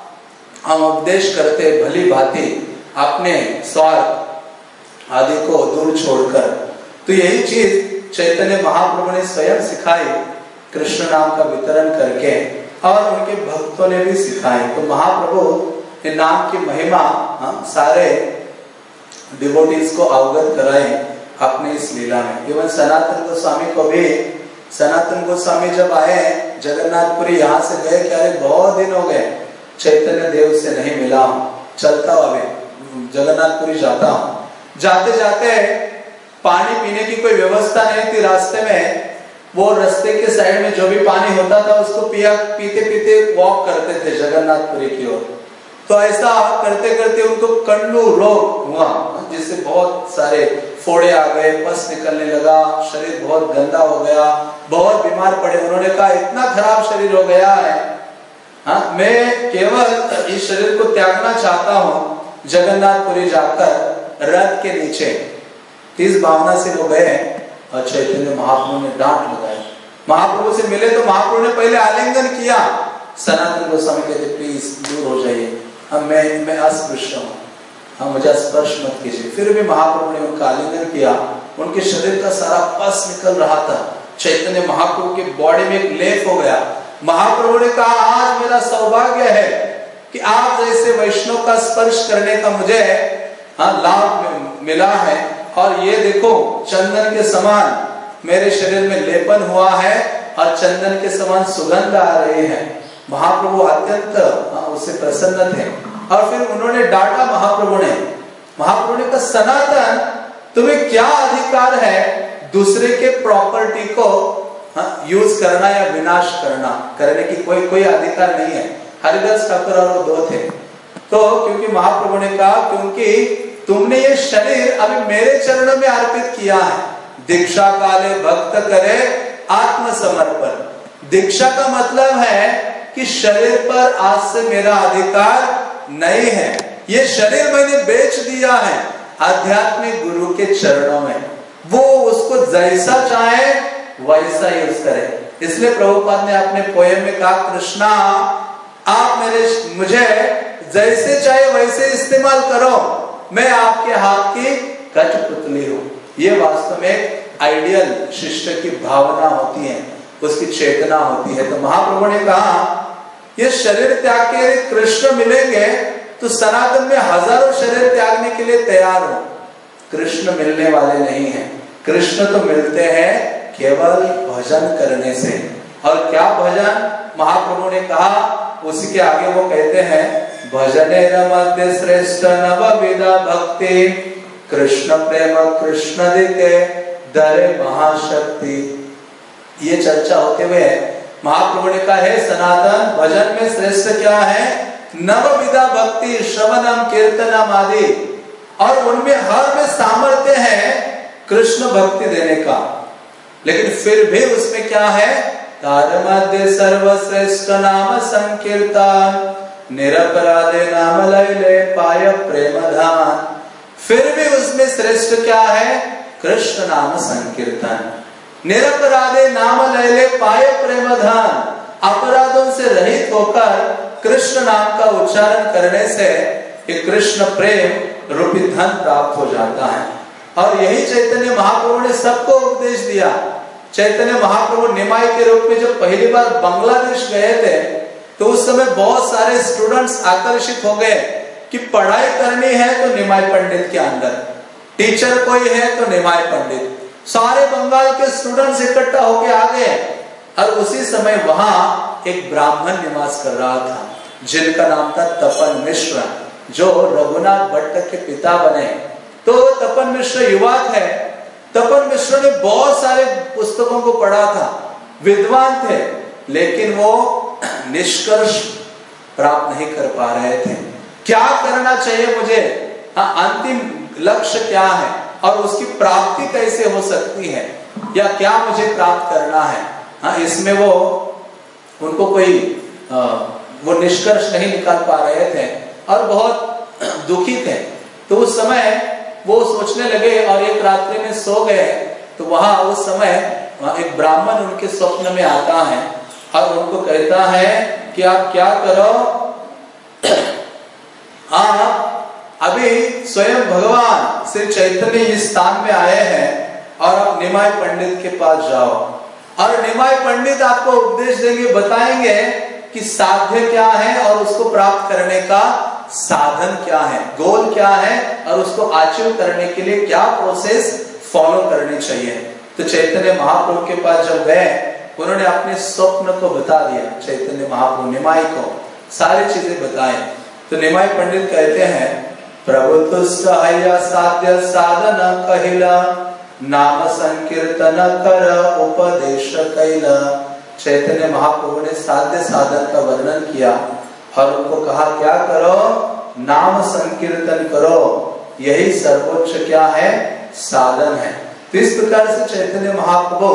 हम उपदेश करते भली भांति अपने स्वार्थ आदि को दूर छोड़कर। तो यही चीज चैतन्य महाप्रभु ने स्वयं सिखाई, कृष्ण नाम का वितरण करके, और उनके भक्तों ने भी सिखाई। तो महाप्रभु ने नाम की महिमा हाँ, सारे डिवोटीज को अवगत कराए अपने इस लीला में। केवल सनातन गोस्वामी को भी, सनातन गोस्वामी जब आए जगन्नाथपुरी, यहाँ से गए क्या रे बहुत दिन हो गए चैतन्य देव से नहीं मिला हूँ, चलता हुआ भी जगन्नाथपुरी जाता हूँ। जाते जाते पानी पीने की कोई व्यवस्था नहीं थी रास्ते में, वो रास्ते के साइड में जो भी पानी होता था उसको पिया पीते पीते वॉक करते थे जगन्नाथपुरी की ओर। तो ऐसा करते करते उनको कंडू रोग हुआ, जिससे बहुत सारे फोड़े आ गए, पस निकलने लगा, शरीर बहुत गंदा हो गया, बहुत बीमार पड़े। उन्होंने कहा इतना खराब शरीर हो गया है, हाँ, मैं केवल इस शरीर को त्यागना चाहता हूँ जगन्नाथपुरी जाकर रथ के नीचे। इस भावना से वो गए और चैतन्य महाप्रभु ने डांट लगाया। महाप्रभु से मिले तो महाप्रभु ने पहले आलिंगन किया। सनातन गोस्वामी कहते प्लीज दूर हो जाइए, अब मैं मैं अस्पृश्य हूँ, हाँ, मुझे स्पर्श मत कीजिए। फिर भी महाप्रभु ने उनका आलिंगन किया। उनके शरीर का सारा पस निकल रहा था, चैतन्य महाप्रभु की बॉडी में एक लेप हो गया। महाप्रभु ने कहा आज मेरा सौभाग्य है कि आप जैसे वैष्णव का स्पर्श करने का मुझे हाँ लाभ मिला है, और ये देखो चंदन के समान मेरे शरीर में लेपन हुआ है और चंदन के समान सुगंध आ रही है। महाप्रभु अत्यंत उससे प्रसन्न थे। और फिर उन्होंने डांटा महाप्रभु ने, महाप्रभु ने कहा सनातन तुम्हें क्या अधिकार है दूसरे के प्रॉपर्टी को हाँ, यूज करना या विनाश करना, करने की कोई कोई अधिकार नहीं है। हरिदास ठाकुर और वो दो थे। तो क्योंकि महाप्रभु ने कहा क्योंकि तुमने ये शरीर अभी मेरे चरणों में अर्पित किया है, दीक्षा काले भक्त करे आत्मसमर्पण। दीक्षा का मतलब है कि शरीर पर आज से मेरा अधिकार नहीं है, ये शरीर मैंने बेच दिया है आध्यात्मिक गुरु के चरणों में, वो उसको जैसा चाहे वैसा यूज करे। इसलिए प्रभुपाद ने अपने पोएम में कहा कृष्णा आप मेरे मुझे जैसे चाहे वैसे इस्तेमाल करो, मैं आपके हाथ की कठपुतली हूँ। ये वास्तव में आइडियल शिष्य की भावना होती है, उसकी चेतना होती है। तो महाप्रभु ने कहा ये शरीर त्याग के कृष्ण मिलेंगे तो सनातन में हजारों शरीर त्यागने के लिए तैयार हो। कृष्ण मिलने वाले नहीं हैं, कृष्ण तो मिलते हैं केवल भजन करने से। और क्या भजन? महाप्रभु ने कहा उसी के आगे वो कहते हैं भजने मध्य श्रेष्ठ नवविधा भक्ति कृष्ण प्रेम कृष्ण दिते दरे महाशक्ति। ये चर्चा होते हुए महाप्रभु ने कहा है सनातन भजन में श्रेष्ठ क्या है? नवविधा भक्ति श्रवणम कीर्तनम आदि, और उनमें हर में सामर्थ्य है कृष्ण भक्ति देने का। लेकिन फिर भी उसमें क्या है? तारमध्य सर्वश्रेष्ठ नाम संकीर्तन निरपराधे नाम लैले पाय प्रेम धान। फिर भी उसमें श्रेष्ठ क्या है? कृष्ण नाम संकीर्तन। निरपराधे नाम लैले पाय प्रेम धान, अपराधों से रहित होकर कृष्ण नाम का उच्चारण करने से ये कृष्ण प्रेम रूपी धन प्राप्त हो जाता है। और यही चैतन्य महाप्रभु ने सबको उपदेश दिया। चैतन्य महाप्रभु निमाई के रूप में जब पहली बार बांग्लादेश गए थे तो उस समय बहुत सारे स्टूडेंट्स आकर्षित हो गए कि पढ़ाई करनी है तो निमाई पंडित के अंदर, टीचर कोई है तो निमाई पंडित। सारे बंगाल के स्टूडेंट्स इकट्ठा होके आ गए और उसी समय वहां एक ब्राह्मण निवास कर रहा था जिनका नाम था तपन मिश्र, जो रघुनाथ भट्ट के पिता बने। तो तपन मिश्र युवा थे। तपन मिश्र ने बहुत सारे पुस्तकों को पढ़ा था, विद्वान थे, लेकिन वो निष्कर्ष प्राप्त नहीं कर पा रहे थे। क्या करना चाहिए मुझे, हाँ, अंतिम लक्ष्य क्या है और उसकी प्राप्ति कैसे हो सकती है, या क्या मुझे प्राप्त करना है, हाँ, इसमें वो उनको कोई आ, वो निष्कर्ष नहीं निकाल पा रहे थे और बहुत दुखी थे। तो उस समय वो सोचने लगे और एक रात्रि में सो गए। तो वहां उस समय वहां एक ब्राह्मण उनके स्वप्न में आता है और उनको कहता है कि आप क्या करो, आप अभी स्वयं भगवान श्री चैतन्य इस स्थान में आए हैं और आप निमाई पंडित के पास जाओ और निमाई पंडित आपको उपदेश देंगे, बताएंगे कि साध्य क्या है और उसको प्राप्त करने का साधन क्या है, गोल क्या है और उसको अचीव करने के लिए क्या प्रोसेस फॉलो करनी चाहिए। तो चैतन्य महाप्रभु के पास जब गए, उन्होंने अपने स्वप्न को बता दिया। चैतन्य महाप्रभु निमाई को सारी चीजें बताए। तो निमाई पंडित कहते हैं, प्रभु तुष्ट हया साध्य साधन कहिला, नाम संकीर्तन कर उपदेश कैला। चैतन्य महाप्रभु ने साध्य साधन का वर्णन किया और उनको कहा क्या करो, नाम संकीर्तन करो, यही सर्वोच्च क्या है, साधन है। तो इस प्रकार से चैतन्य महाप्रभु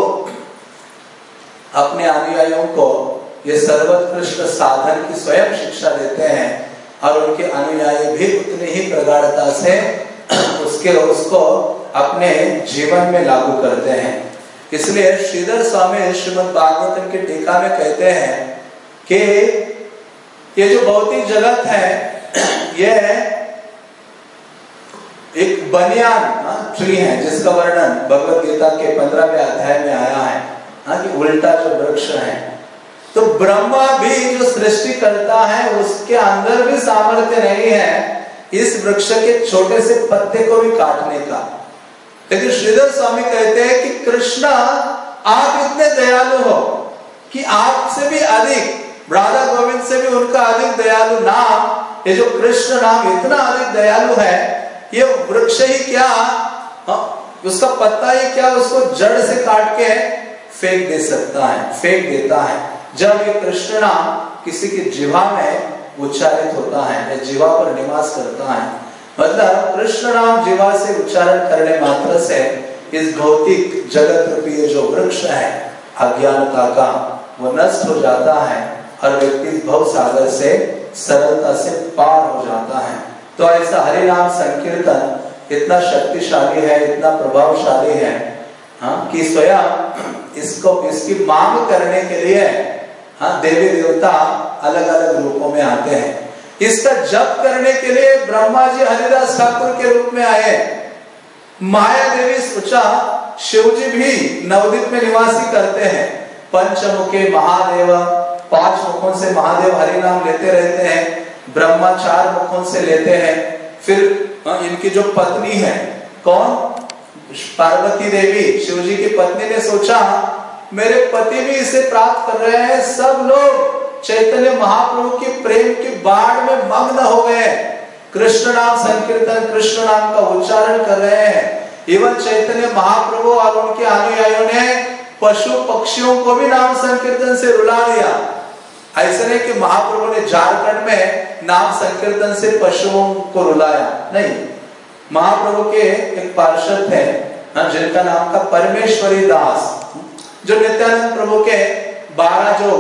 अपने अनुयायियों को ये सर्वोत्कृष्ट साधन की स्वयं शिक्षा देते हैं और उनके अनुयायी भी उतनी ही प्रगाढ़ता से उसके उसको अपने जीवन में लागू करते हैं। इसलिए श्रीधर स्वामी श्रीमद् भागवतम की टीका में कहते हैं कि ये जो भौतिक जगत है ये एक बनियान ट्री है जिसका वर्णन भगवद गीता के पंद्रहवें अध्याय में आया है, हाँ, कि उल्टा जो वृक्ष है। तो ब्रह्मा भी जो सृष्टि करता है उसके अंदर भी सामर्थ्य नहीं है इस वृक्ष के छोटे से पत्ते को भी काटने का। लेकिन श्रीधर स्वामी कहते हैं कि कृष्ण आप इतने दयालु हो कि आपसे भी अधिक, राधा गोविंद से भी उनका अधिक दयालु नाम, ये जो कृष्ण नाम इतना अधिक दयालु है, ये वृक्ष ही क्या, उसका पत्ता ही क्या उसको जड़ से काट के फेंक दे सकता है, फेंक देता है। जब ये कृष्ण नाम किसी की जीवा में उच्चारित होता है या जीवा पर निवास करता है, मतलब कृष्ण नाम जीवा से उच्चारण करने मात्र से इस भौतिक जगत रूपी जो वृक्ष है अज्ञानता का, वो नष्ट हो जाता है और व्यक्ति भव सागर से सरलता से पार हो जाता है। तो ऐसा हरि नाम संकीर्तन इतना शक्तिशाली है, इतना प्रभावशाली है, हाँ, कि स्वयं इसको इसकी मांग करने के लिए, हाँ, देवी देवता अलग अलग रूपों में आते हैं। इसका जप करने के लिए ब्रह्मा जी हरिदास ठाकुर के रूप में आए। माया देवी सोचा शिव जी भी नवदीप में निवासी करते हैं, पंचमुखे महादेव, पांच मुखों से महादेव हरि नाम लेते रहते हैं, ब्रह्मा चार मुखों से लेते हैं। फिर इनकी जो पत्नी है कौन, पार्वती देवी, शिव जी की पत्नी ने सोचा मेरे पति भी इसे प्राप्त कर रहे हैं, सब लोग चैतन्य महाप्रभु के प्रेम की बाढ़ में मग्न हो गए, कृष्ण नाम संकीर्तन, कृष्ण नाम का उच्चारण कर रहे हैं। एवं चैतन्य महाप्रभु और उनके अनुयायियों ने पशु पक्षियों को भी नाम संकीर्तन से रुला दिया। ऐसा नहीं कि महाप्रभु ने झारखंड में नाम संकीर्तन से पशुओं को रुलाया, नहीं। महाप्रभु के एक पार्षद थे जिनका नाम था परमेश्वरी दास, जो नित्यानंद प्रभु के बारह जो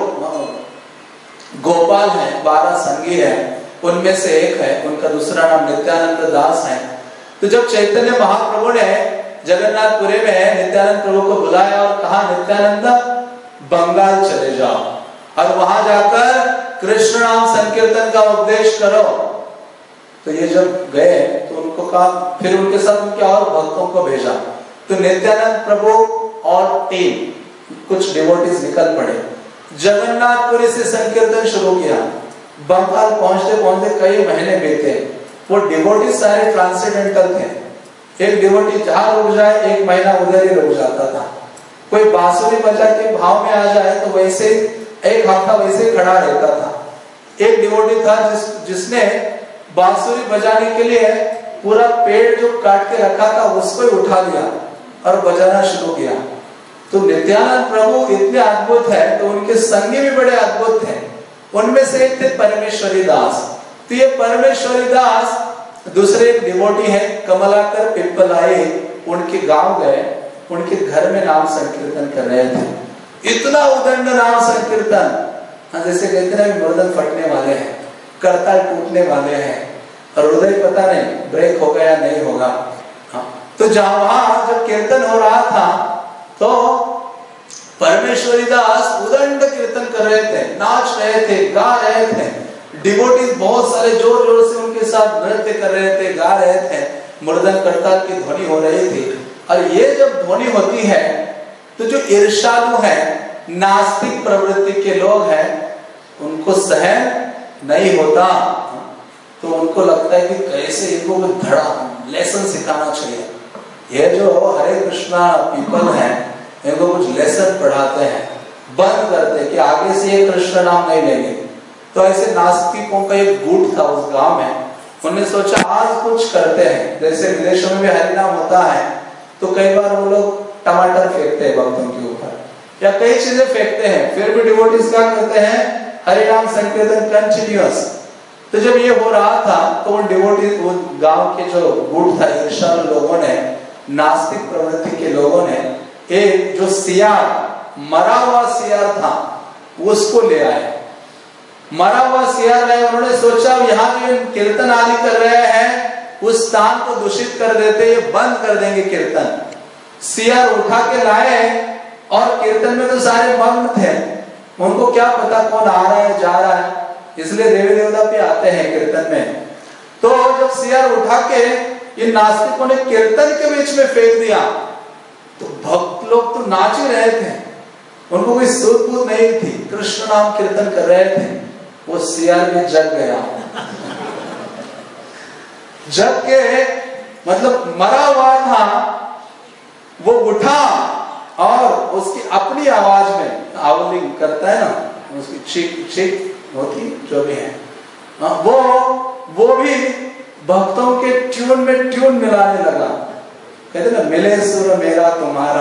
गोपाल हैं, बारह संगी हैं, उनमें से एक है। उनका दूसरा नाम नित्यानंद दास है। तो जब चैतन्य महाप्रभु ने जगन्नाथपुरी में नित्यानंद प्रभु को बुलाया और कहा नित्यानंद बंगाल चले जाओ और वहां जाकर कृष्ण नाम संकीर्तन का उपदेश करो, तो ये जब गए तो उनको कहा, फिर उनके साथ उनके और भक्तों को भेजा। तो नित्यानंद प्रभु और टीम कुछ डिवोटीज निकल पड़े, जगन्नाथपुरी से संकीर्तन शुरू किया। बंगाल पहुंचते पहुंचते कई महीने बीते। वो डिवोटी सारे ट्रांसेंडेंटल थे। एक डिवोटी जहां रुक जाए एक महीना उधर ही रुक जाता था। कोई बांसुरी बजा के भाव में आ जाए तो वैसे एक हफ्ता वैसे खड़ा रहता था। एक डिवोटी था जिस जिसने बांसुरी बजाने के लिए पूरा पेड़ जो काट के रखा था उसको ही उठा लिया और बजाना शुरू किया। तो नित्यानंद प्रभु इतने अद्भुत है तो उनके संगी भी बड़े अद्भुत थे। उनमें से एक थे परमेश्वरी दास। तो ये परमेश्वरी दास दूसरे एक डिवोटी है कमलाकर पिप्पलाई, उनके गांव गए, उनके घर में नाम संकीर्तन कर रहे थे। इतना उदंड नाम संकीर्तन, जैसे कहते हैं गर्दन फटने वाले हैं, करताल टूटने वाले हैं और हृदय पता नहीं ब्रेक होगा या नहीं होगा। तो जहां वहां जब कीर्तन हो रहा था तो परमेश्वरी दास उदंड कीर्तन कर रहे थे, नाच रहे थे, गा रहे थे। डिवोटीज बहुत सारे जोर जोर से उनके साथ नृत्य कर रहे थे, गा रहे थे, मृदंग करताल की ध्वनि हो रही थी। और ये जब ध्वनि होती है तो जो ईर्ष्यालु है, नास्तिक प्रवृत्ति के लोग हैं, उनको सहन नहीं होता। तो उनको लगता है कि कैसे इनको धड़ा लेसन सिखाना चाहिए। ये जो हरे कृष्णा पीपल हैं इनको कुछ लेसन पढ़ाते हैं, बंद करते कि आगे से ये कृष्ण नाम नहीं लेंगे। तो ऐसे नास्तिकों का एक गुट था उस गांव में। उन्होंने सोचा आज कुछ करते हैं। जैसे विदेशों में भी हरिनाम होता है तो कई बार वो लोग टमाटर फेंकते हैं भक्तों के ऊपर या कई चीजें फेंकते हैं, फिर भी डिवोटीज क्या करते हैं, हरिनाम संकीर्तन कंटिन्यूअस। तो जब ये हो रहा था तो वो डिवोटी, वो गांव के जो गुट था, ईर्ष्यालु लोगों ने, नास्तिक प्रवृत्ति के लोगों ने एक जो सियार, मरा हुआ सियार था, उसको ले आए। मरा हुआ सियार लाए। उन्होंने सोचा यहाँ जो कीर्तन आदि कर रहे हैं उस स्थान को दूषित कर देते, ये बंद कर देंगे कीर्तन। सियार उठा के लाए और कीर्तन में तो सारे मग्न थे, उनको क्या पता कौन आ रहा है जा रहा है, इसलिए देवी देवता भी आते हैं कीर्तन में। तो जब सियार उठा के ये नास्तिकों ने कीर्तन के बीच में फेंक दिया तो भक्त लोग तो नाच ही रहे थे, उनको कोई सूझ बूझ नहीं थी, कृष्ण नाम कीर्तन कर रहे थे। वो सियार भी जग गया, जग के मतलब मरा हुआ था, वो उठा और उसकी अपनी आवाज में आवलिंग करता है ना, उसकी चीख चीख होती जो भी है, वो वो भी भक्तों के ट्यून में ट्यून मिलाने लगा। कहते ना मिले सुर मेरा तुम्हारा।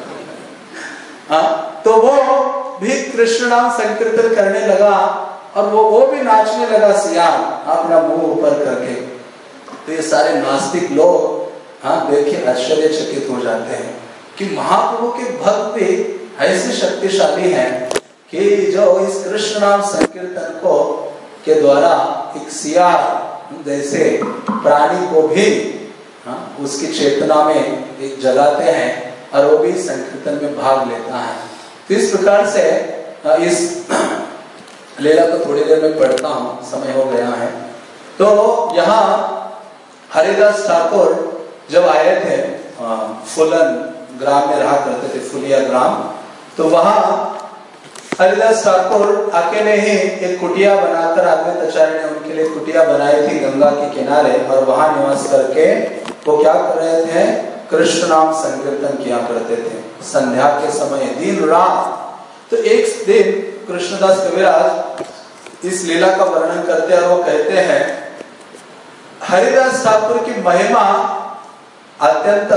हाँ, तो वो भी कृष्ण नाम संकीर्तन करने लगा और वो वो भी नाचने लगा सियार अपना मुंह ऊपर करके। तो ये सारे नास्तिक लोग हाँ देखिए आश्चर्यचकित हो जाते हैं कि महाप्रभु के भक्त भी ऐसे शक्तिशाली हैं कि जो इस कृष्ण नाम संकीर्तन को के द्वारा एक सियार जैसे प्राणी को भी हाँ, उसकी चेतना में एक जगाते हैं और वो भी संकीर्तन में भाग लेता है। तो इस प्रकार से इस लीला को थोड़ी देर में पढ़ता हूँ, समय हो गया है। तो यहाँ हरिदास ठाकुर जब आए थे फुलन ग्राम में रहा करते थे, फुलिया ग्राम, तो वहाँ हरिदास ठाकुर अकेले ही एक कुटिया बनाकर अद्वैत आचार्य ने उनके लिए कुटिया बनाई थी गंगा के किनारे, और वहां निवास करके वो क्या कर रहे थे, कृष्ण नाम संकीर्तन किया करते थे संध्या के समय दिन रात। तो एक दिन कृष्णदास कविराज इस लीला का वर्णन करते हैं और वो कहते हैं हरिदास ठाकुर की महिमा अत्यंत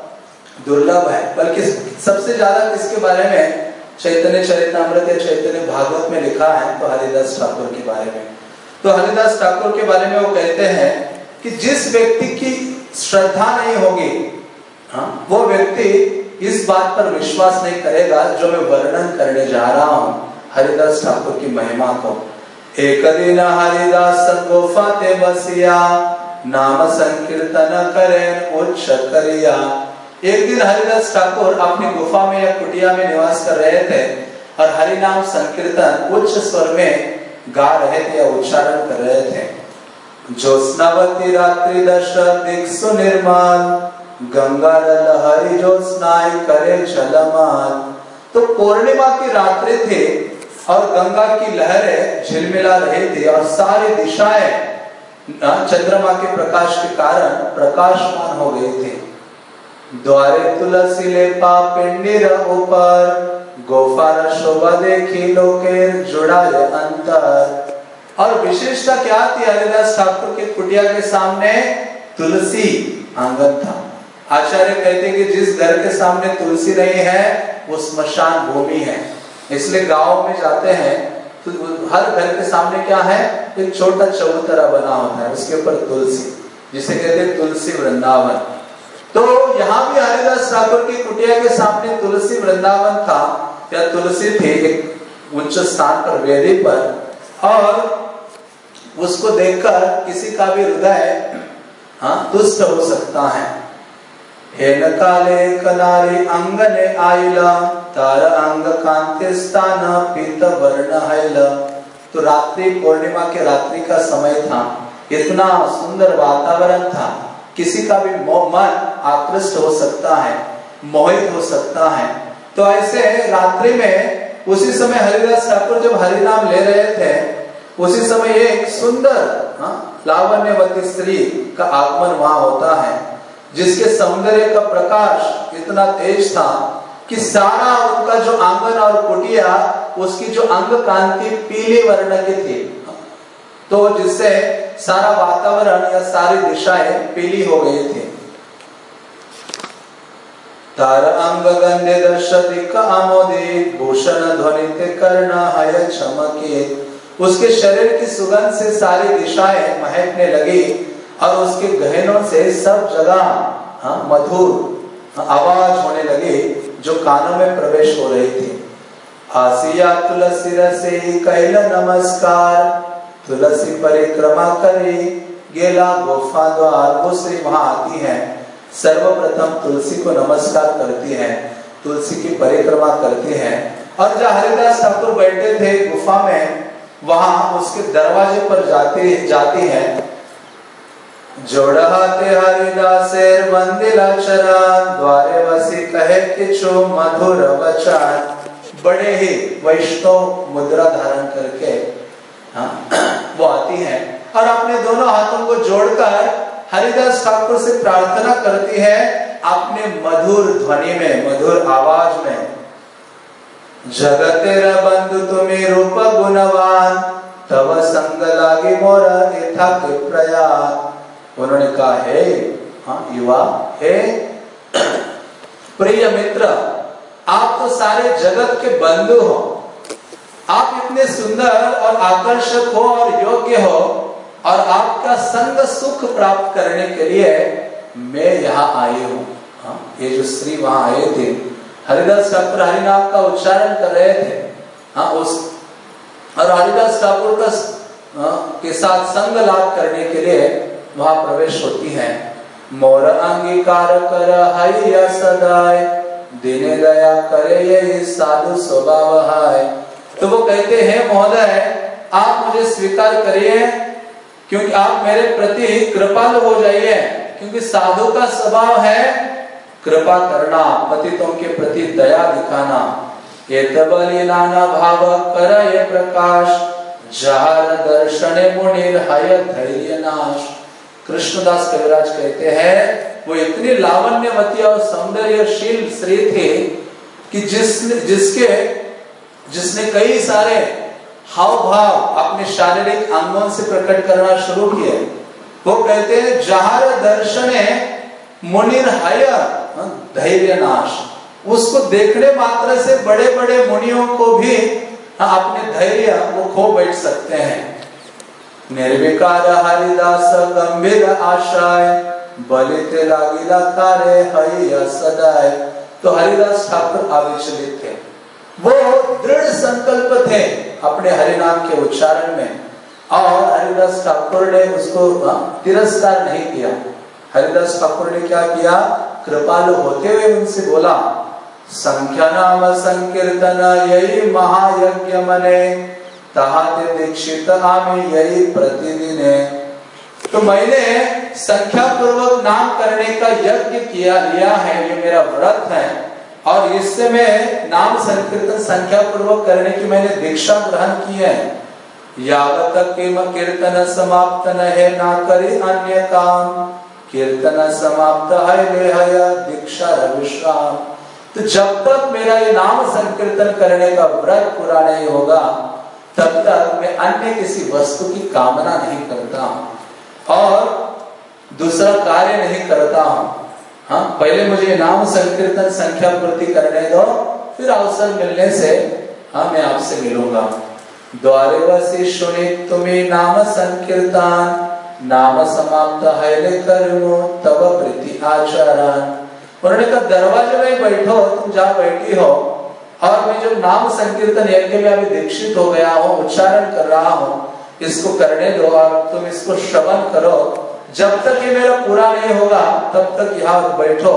दुर्लभ है, बल्कि सबसे ज्यादा किसके बारे में चैतन्य चरितामृत या चैतन्य भागवत में लिखा है तो हरिदास ठाकुर के बारे में। तो हरिदास ठाकुर के बारे में वो कहते हैं कि जिस व्यक्ति की श्रद्धा नहीं होगी, हाँ, वो व्यक्ति इस बात पर विश्वास नहीं करेगा जो मैं वर्णन करने जा रहा हूं हरिदास ठाकुर की महिमा को। एक दिन हरिदास गुफा ते बसिया, नाम संकीर्तन करें उच्च करिया। एक दिन हरिदास ठाकुर अपनी गुफा में या कुटिया में निवास कर रहे थे और हरि नाम संकीर्तन उच्च स्वर में गा रहे थे या उच्चारण कर रहे थे। ज्योत्स्नावती रात्रि दश दिक्सु निर्मल, गंगा लहरी ज्योत्स्नाय करे जलमान। तो पूर्णिमा की रात्रि थी और गंगा की लहरें झिलमिला रही थी और सारी दिशाएं चंद्रमा के प्रकाश के कारण प्रकाशमान हो गई थी। द्वारे तुलसी लेपा पिंडीर ऊपर, गोफार शोभा देखी लोकेर जुड़ाए अंतर। और विशेषता क्या थी, हरिदास ठाकुर के कुटिया के सामने तुलसी आंगन था। आचार्य कहते कि जिस घर के सामने तुलसी नहीं है वो स्मशान भूमि है। इसलिए गांव में जाते हैं तो हर घर के सामने क्या है, एक छोटा चबूतरा बना होता है, उसके ऊपर तुलसी, जिसे कहते हैं तुलसी वृंदावन। तो यहाँ भी हरिदास ठाकुर की कुटिया के सामने तुलसी वृंदावन था या तुलसी थी एक उच्च स्थान पर, वेदी पर, और उसको देखकर किसी का भी हृदय हाँ तुष्ट हो सकता है। हेन काले कनारी अंगने आइला, तार अंग कांति स्थान पीत वर्ण हैला। तो रात्रि पूर्णिमा के रात्रि का समय था, इतना सुंदर वातावरण था, किसी का भी मन आकृष्ट हो सकता है, मोहित हो सकता है। तो ऐसे रात्रि में उसी समय हरिदास ठाकुर जब हरि नाम ले रहे थे, उसी समय एक सुंदर हाँ, लावण्यवती स्त्री का आगमन वहां होता है, जिसके सौंदर्य का प्रकाश इतना तेज था कि सारा उनका जो आंगन और कुटिया, उसकी जो अंग कांति पीले वर्ण की थी, तो जिससे सारा वातावरण या सारी दिशाएं पीली हो गई थी। तार अंग गंधे दश दिक् आमोदित, भूषण ध्वनित कर्ण हय चमके। उसके शरीर की सुगंध से सारी दिशाएं महकने लगी और उसके गहनों से सब जगह हाँ, मधुर आवाज होने लगी जो कानों में प्रवेश हो रही थी। आसिया तुलसी रसे कैल नमस्कार, तुलसी परिक्रमा करी गेला गुफा द्वार। वो श्री वहां आती है, सर्वप्रथम तुलसी को नमस्कार करती है, तुलसी की परिक्रमा करती है, और जहाँ हरिदास ठाकुर बैठे थे गुफा में, वहां उसके दरवाजे पर जाती जाती है। जोड़हाते हरिदासेर वंदिला चरण, द्वारे वसी कहे किछु मधुर वचन। बड़े ही वैष्णव मुद्रा धारण करके हाँ, वो आती है और अपने दोनों हाथों को जोड़कर हरिदास ठाकुर से प्रार्थना करती है अपने मधुर ध्वनि में, मधुर आवाज में। जगतेर बंधु तुम्हें रूप गुणवान, तव संग लागे मोरा एथा के प्रयान। उन्होंने कहा हे हाँ युवा, हे प्रिय मित्र, आप तो सारे जगत के बंधु हो, आप इतने सुंदर और आकर्षक हो और योग्य हो, और आपका संग सुख प्राप्त करने के लिए मैं यहाँ आई हूँ। हाँ, ये जो स्त्री वहां आए थे, हरिदास ठाकुर हरिनाम का उच्चारण कर रहे थे हाँ, उस और हरिदास ठाकुर का हाँ, के साथ संग लाभ करने के लिए वहां प्रवेश होती है। मोर अंगीकार कर हरिया सदाय, दिने दया करे ये साधु स्वभाव है। तो वो कहते हैं महोदय आप मुझे स्वीकार करिए, क्योंकि आप मेरे प्रति कृपालु हो जाइए, क्योंकि साधु का स्वभाव है कृपा करना, पतितों के प्रति दया दिखाना। ये तबली नाना भाव कर ये प्रकाश, जार दर्शने मुनिर हय धैर्य नाश। कृष्णदास कविराज कहते हैं वो इतनी लावण्यवती और सौंदर्यशील स्त्री थी कि जिस जिसके जिसने कई सारे हाव भाव अपने शारीरिक अंगों से प्रकट करना शुरू किए, वो कहते हैं जहार दर्शने मुनिर हय धैर्य नाश। उसको देखने मात्र से बड़े बड़े मुनियों को भी अपने धैर्य वो खो बैठ सकते हैं। निर्विकार हरिदास गंभीर आशाय बलित लागिला कारे हय सदाय। तो हरिदास ठाकुर अविचलित थे, वो दृढ़ संकल्प थे अपने हरिनाम के उच्चारण में, और हरिदास ठाकुर ने उसको तिरस्कार नहीं किया। हरिदास ठाकुर ने क्या किया, कृपालु होते हुए उनसे बोला, संख्या नाम संकीर्तन यही महायज्ञ मने तहाते दीक्षित आमी यही प्रतिदिन है। तो मैंने संख्या पूर्वक नाम करने का यज्ञ किया लिया है, ये मेरा व्रत है, और इससे मैं नाम संकीर्तन संख्या पूर्वक करने की मैंने दीक्षा ग्रहण की है। यावत किम कीर्तन समाप्त न है ना करे अन्य काम, कीर्तन समाप्त है देहय दीक्षा विश्राम। तो जब तक मेरा ये नाम संकीर्तन करने का व्रत पूरा नहीं होगा, तब तक मैं अन्य किसी वस्तु की कामना नहीं करता हूं और दूसरा कार्य नहीं करता हूं। हाँ, पहले मुझे नाम संकीर्तन संख्या पूर्ति करने दो, फिर अवसर मिलने से हाँ मैं आपसे मिलूंगा। द्वारे वसी सुनी तुम्हें नाम संकीर्तन नाम समाप्त है कर्मो तब प्रीति आचरण। उन्होंने कहा दरवाजे में बैठो, तुम जहाँ बैठी हो, और मैं जब नाम संकीर्तन यज्ञ में अभी दीक्षित हो गया हूँ, उच्चारण कर रहा हूँ, इसको करने दो और तुम इसको श्रवण करो। जब तक ये मेरा पूरा नहीं होगा तब तक यहाँ बैठो,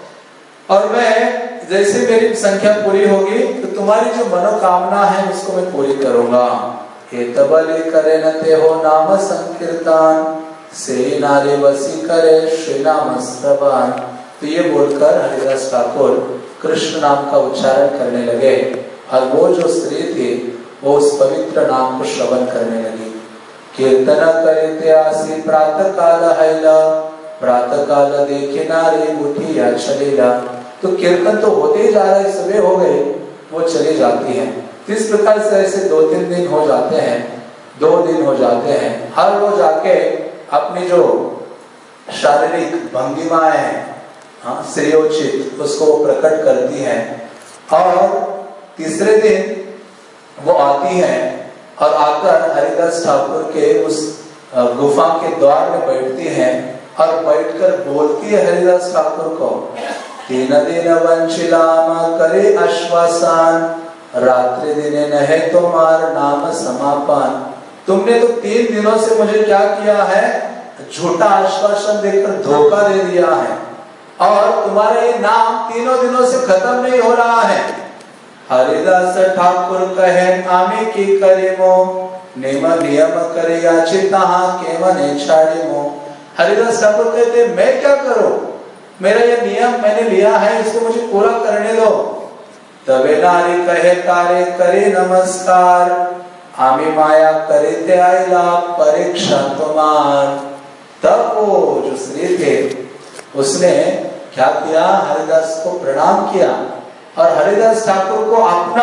और मैं जैसे मेरी संख्या पूरी होगी तो तुम्हारी जो मनोकामना है उसको मैं पूरी करूंगा। हे तबली करे न ते हो नाम संकीर्तन से नारे वसी करे श्री नाम श्रवण। तो ये बोलकर हरिदास ठाकुर कृष्ण नाम का उच्चारण करने लगे, और वो जो स्त्री थी वो उस पवित्र नाम को श्रवण करने लगी। कीर्तन करते आसी प्रातः काल हैला, प्रातः काल देखे नारी उठिया चलेला। तो कीर्तन तो होते ही जा रहा है, सुबह हो गई, वो चली जाती है। इस प्रकार से ऐसे दो तीन दिन हो जाते हैं, दो दिन हो जाते हैं। हर रोज आके अपनी जो शारीरिक भंगिमाएं हैं, हाँ श्रेयोचित, उसको प्रकट करती हैं, और तीसरे दिन वो आती हैं और आकर हरिदास ठाकुर के उस गुफा के द्वार में बैठती हैं, और बैठकर बोलती है हरिदास ठाकुर को, तीन दिन वंशिलाम करे आश्वासन, रात्रि दिने नहे तुम्हार नाम समापन। तुमने तो तीन दिनों से मुझे क्या किया है, झूठा आश्वासन देकर धोखा दे दिया है, और तुम्हारा ये नाम तीनों दिनों से खत्म नहीं हो रहा है। हरिदास ठाकुर कहे आमी की करेमो, नियम नियम करे याचिता के मने छाड़ेमो। हरिदास ठाकुर कहते मैं क्या करूं, मेरा ये नियम मैंने लिया है, इसको मुझे पूरा करने दो। तबे नारी कहे तारे करे नमस्कार, आमी माया करे ते आइला परीक्षा तुम्हार। तब वो जो स्त्री थे उसने क्या किया, हरिदास को प्रणाम किया, और हरिदास ठाकुर को अपना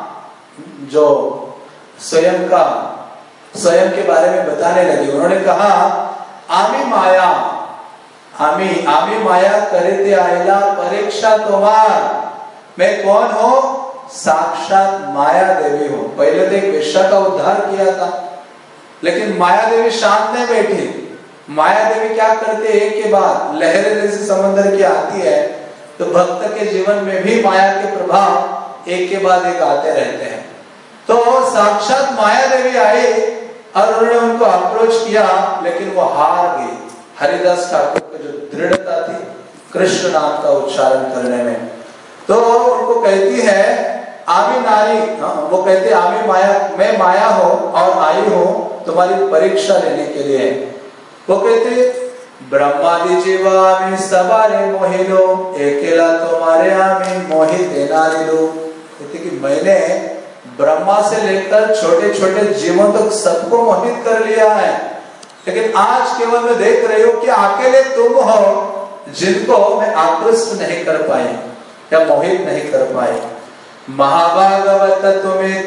जो स्वयं का स्वयं के बारे में बताने लगी। उन्होंने कहा आमी माया, आमी आमी माया करे ते आइला परीक्षा तुम्हार। मैं कौन हूं, साक्षात माया देवी हूं। पहले तो एक वेश्या का उद्धार किया था, लेकिन माया देवी शांत नहीं बैठी। माया देवी क्या करते, एक के बाद लहरें जैसे समंदर की आती है, तो भक्त के जीवन में भी माया के प्रभाव एक के बाद एक आते रहते हैं। तो साक्षात माया देवी आई और उन्होंने उनको अप्रोच किया, लेकिन वो हार गई। हरिदास ठाकुर की जो दृढ़ता थी कृष्ण नाम का उच्चारण करने में, तो उनको कहती है आमी नारी, वो कहते आमी माया, मैं माया हूं और आई हूं तुम्हारी परीक्षा लेने के लिए। वो कहते ब्रह्मादि जीवामी सवारे मोहिलो, अकेला तुम्हारे आमी मोहित नारिलो। कहते कि मैंने ब्रह्मा से लेकर छोटे छोटे जीवों तक सबको मोहित कर लिया है, लेकिन आज केवल मैं देख रही हूं कि अकेले तुम हो जिनको मैं आकृष्ट नहीं कर पाई या मोहित नहीं कर पाए। महाभागवत तुम्हें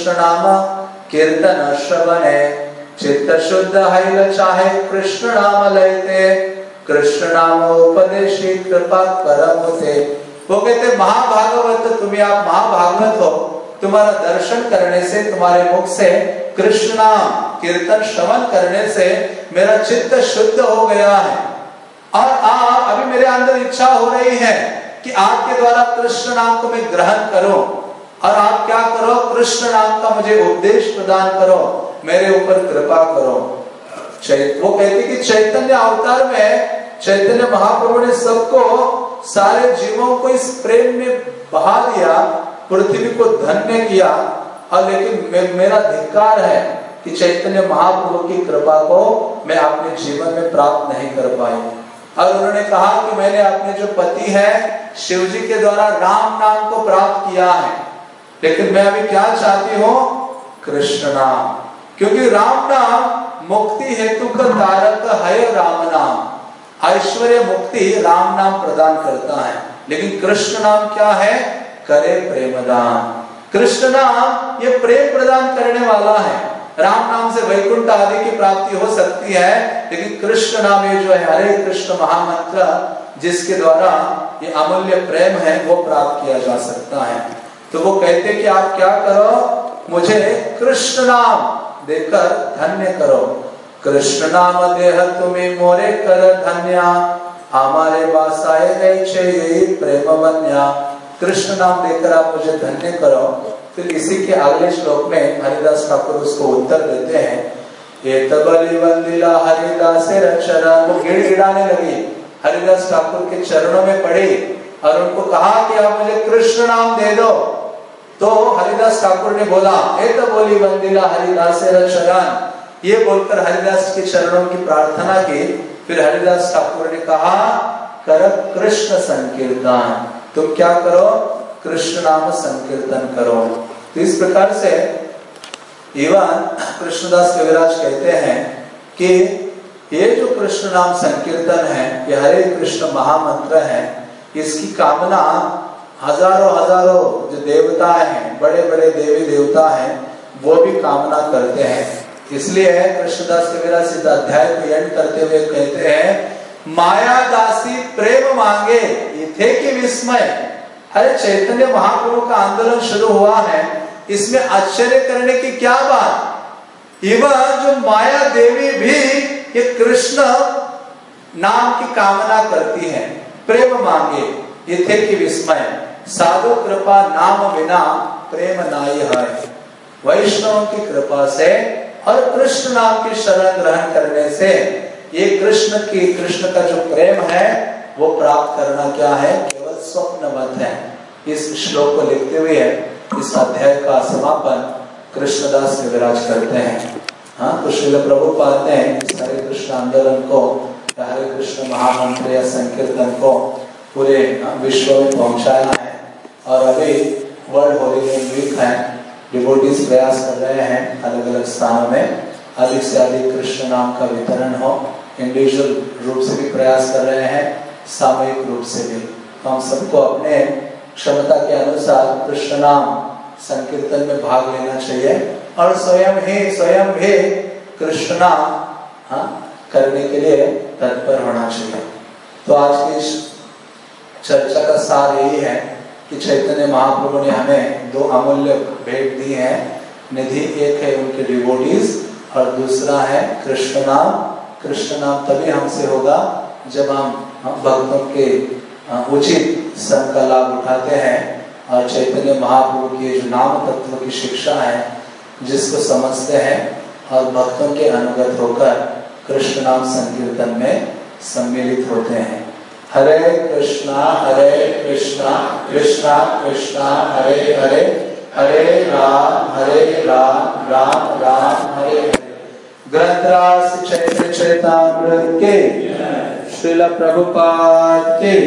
कृष्ण नाम कीर्तन श्रवणे, चित्त शुद्ध हैल चाहे कृष्ण नाम लयते, कृष्ण नाम उपदेशी कृपा करमुते। वो कहते महाभागवत, तुम्हें आप महाभागवत हो, तुम्हारा दर्शन करने से, तुम्हारे मुख से कृष्ण नाम कीर्तन श्रवण करने से मेरा चित्त शुद्ध हो गया है, और आप अभी मेरे अंदर इच्छा हो रही है कि आपके द्वारा कृष्ण नाम को मैं ग्रहण करूं, और आप क्या करो, कृष्ण नाम का मुझे उपदेश प्रदान करो, मेरे ऊपर कृपा करो। वो कहते कि चैतन्य अवतार में चैतन्य महाप्रभु ने सबको, सारे जीवों को इस प्रेम में बहा दिया, पृथ्वी को धन्य किया, और लेकिन मे, मेरा धिक्कार है कि चैतन्य महाप्रभु की कृपा को मैं अपने जीवन में प्राप्त नहीं कर पाई। और उन्होंने कहा कि मैंने अपने जो पति है शिव जी के द्वारा राम नाम को प्राप्त किया है, लेकिन मैं अभी क्या चाहती हूँ, कृष्ण नाम, क्योंकि राम नाम मुक्ति हेतु का तारक है। राम नाम ऐश्वर्य मुक्ति राम नाम प्रदान करता है, लेकिन कृष्ण नाम क्या है, करे प्रेमदान। कृष्ण नाम ये प्रेम प्रदान करने वाला है। राम नाम से वैकुंठ आदि की प्राप्ति हो सकती है, लेकिन कृष्ण नाम ये जो है हरे कृष्ण महामंत्र, जिसके द्वारा ये अमूल्य प्रेम है वो प्राप्त किया जा सकता है। तो वो कहते कि आप क्या करो, मुझे कृष्ण नाम देकर धन्य करो। कृष्ण नाम देह तुम्हें मोरे कर धन्या, हमारे बासाए गए छे यही प्रेम बन्या। कृष्ण नाम देकर आप मुझे धन्य करो। फिर इसी के अगले श्लोक में हरिदास ठाकुर उसको उत्तर देते हैं, ये तबली वंदिला हरिदास चरण। वो गिड़गिड़ाने लगी, हरिदास ठाकुर के चरणों में पड़ी और उनको कहा कि आप मुझे कृष्ण नाम दे दो। तो हरिदास ठाकुर ने बोला, ए तबली वंदिला हरिदास चरण, ये बोलकर हरिदास के चरणों की प्रार्थना की। फिर हरिदास ठाकुर ने कहा, कर कृष्ण संकीर्तन, तुम क्या करो, कृष्ण नाम संकीर्तन करो। तो इस प्रकार से एवं कृष्णदास कविराज कहते हैं कि ये जो कृष्ण नाम संकीर्तन है, ये हरे कृष्ण महामंत्र है, इसकी कामना हजारों हजारों जो देवता हैं, बड़े बड़े देवी देवता हैं, वो भी कामना करते हैं। इसलिए कृष्णदास कविराज इस अध्याय को एंड करते हुए कहते हैं, माया दासी प्रेम मांगे इथे की विस्मय। अरे चैतन्य महाप्रभु का आंदोलन शुरू हुआ है, इसमें आश्चर्य करने की क्या बात। इवन जो माया देवी भी ये कृष्ण नाम की कामना करती है, प्रेम मांगे इथे की विस्मय। साधु कृपा नाम बिना प्रेम नाई है। वैष्णव की कृपा से और कृष्ण नाम की शरण ग्रहण करने से ये कृष्ण की कृष्ण का जो प्रेम है वो प्राप्त करना क्या है, केवल स्वप्नवत है। इस श्लोक को लिखते हुए इस अध्याय का समापन कृष्णदास कविराज करते हैं। हाँ, तो श्रील प्रभुपाद ने हरे कृष्ण आंदोलन को, हरे कृष्ण महामंत्र या संकीर्तन को पूरे विश्व में पहुंचाया है। और अभी वर्ल्ड होली वीक है, डिवोटीज प्रयास कर रहे हैं अलग अलग स्थानों में अधिक से अधिक कृष्ण नाम का वितरण हो। इंडिविजुअल रूप से भी प्रयास कर रहे हैं, सामूहिक रूप से भी। तो हम सबको अपने क्षमता के अनुसार कृष्ण नाम संकीर्तन में भाग लेना चाहिए और स्वयं ही स्वयं भी कृष्ण नाम हाँ करने के लिए तत्पर होना चाहिए। तो आज की इस चर्चा का सार यही है कि चैतन्य महाप्रभु ने हमें दो अमूल्य भेंट दी है। निधि एक है उनके डिवोटीज और दूसरा है कृष्ण नाम। कृष्ण नाम तभी हमसे होगा जब हम भक्तों के उचित संग का लाभ उठाते हैं और चैतन्य महाप्रभु की जो नाम तत्व की शिक्षा है जिसको समझते हैं और भक्तों के अनुगत होकर कृष्ण नाम संकीर्तन में सम्मिलित होते हैं। हरे कृष्णा हरे कृष्णा कृष्णा कृष्णा हरे हरे, हरे राम हरे राम राम राम हरे हरे। ग्रंथराज चैतन्य चरितामृत के, श्रील प्रभुपाद के।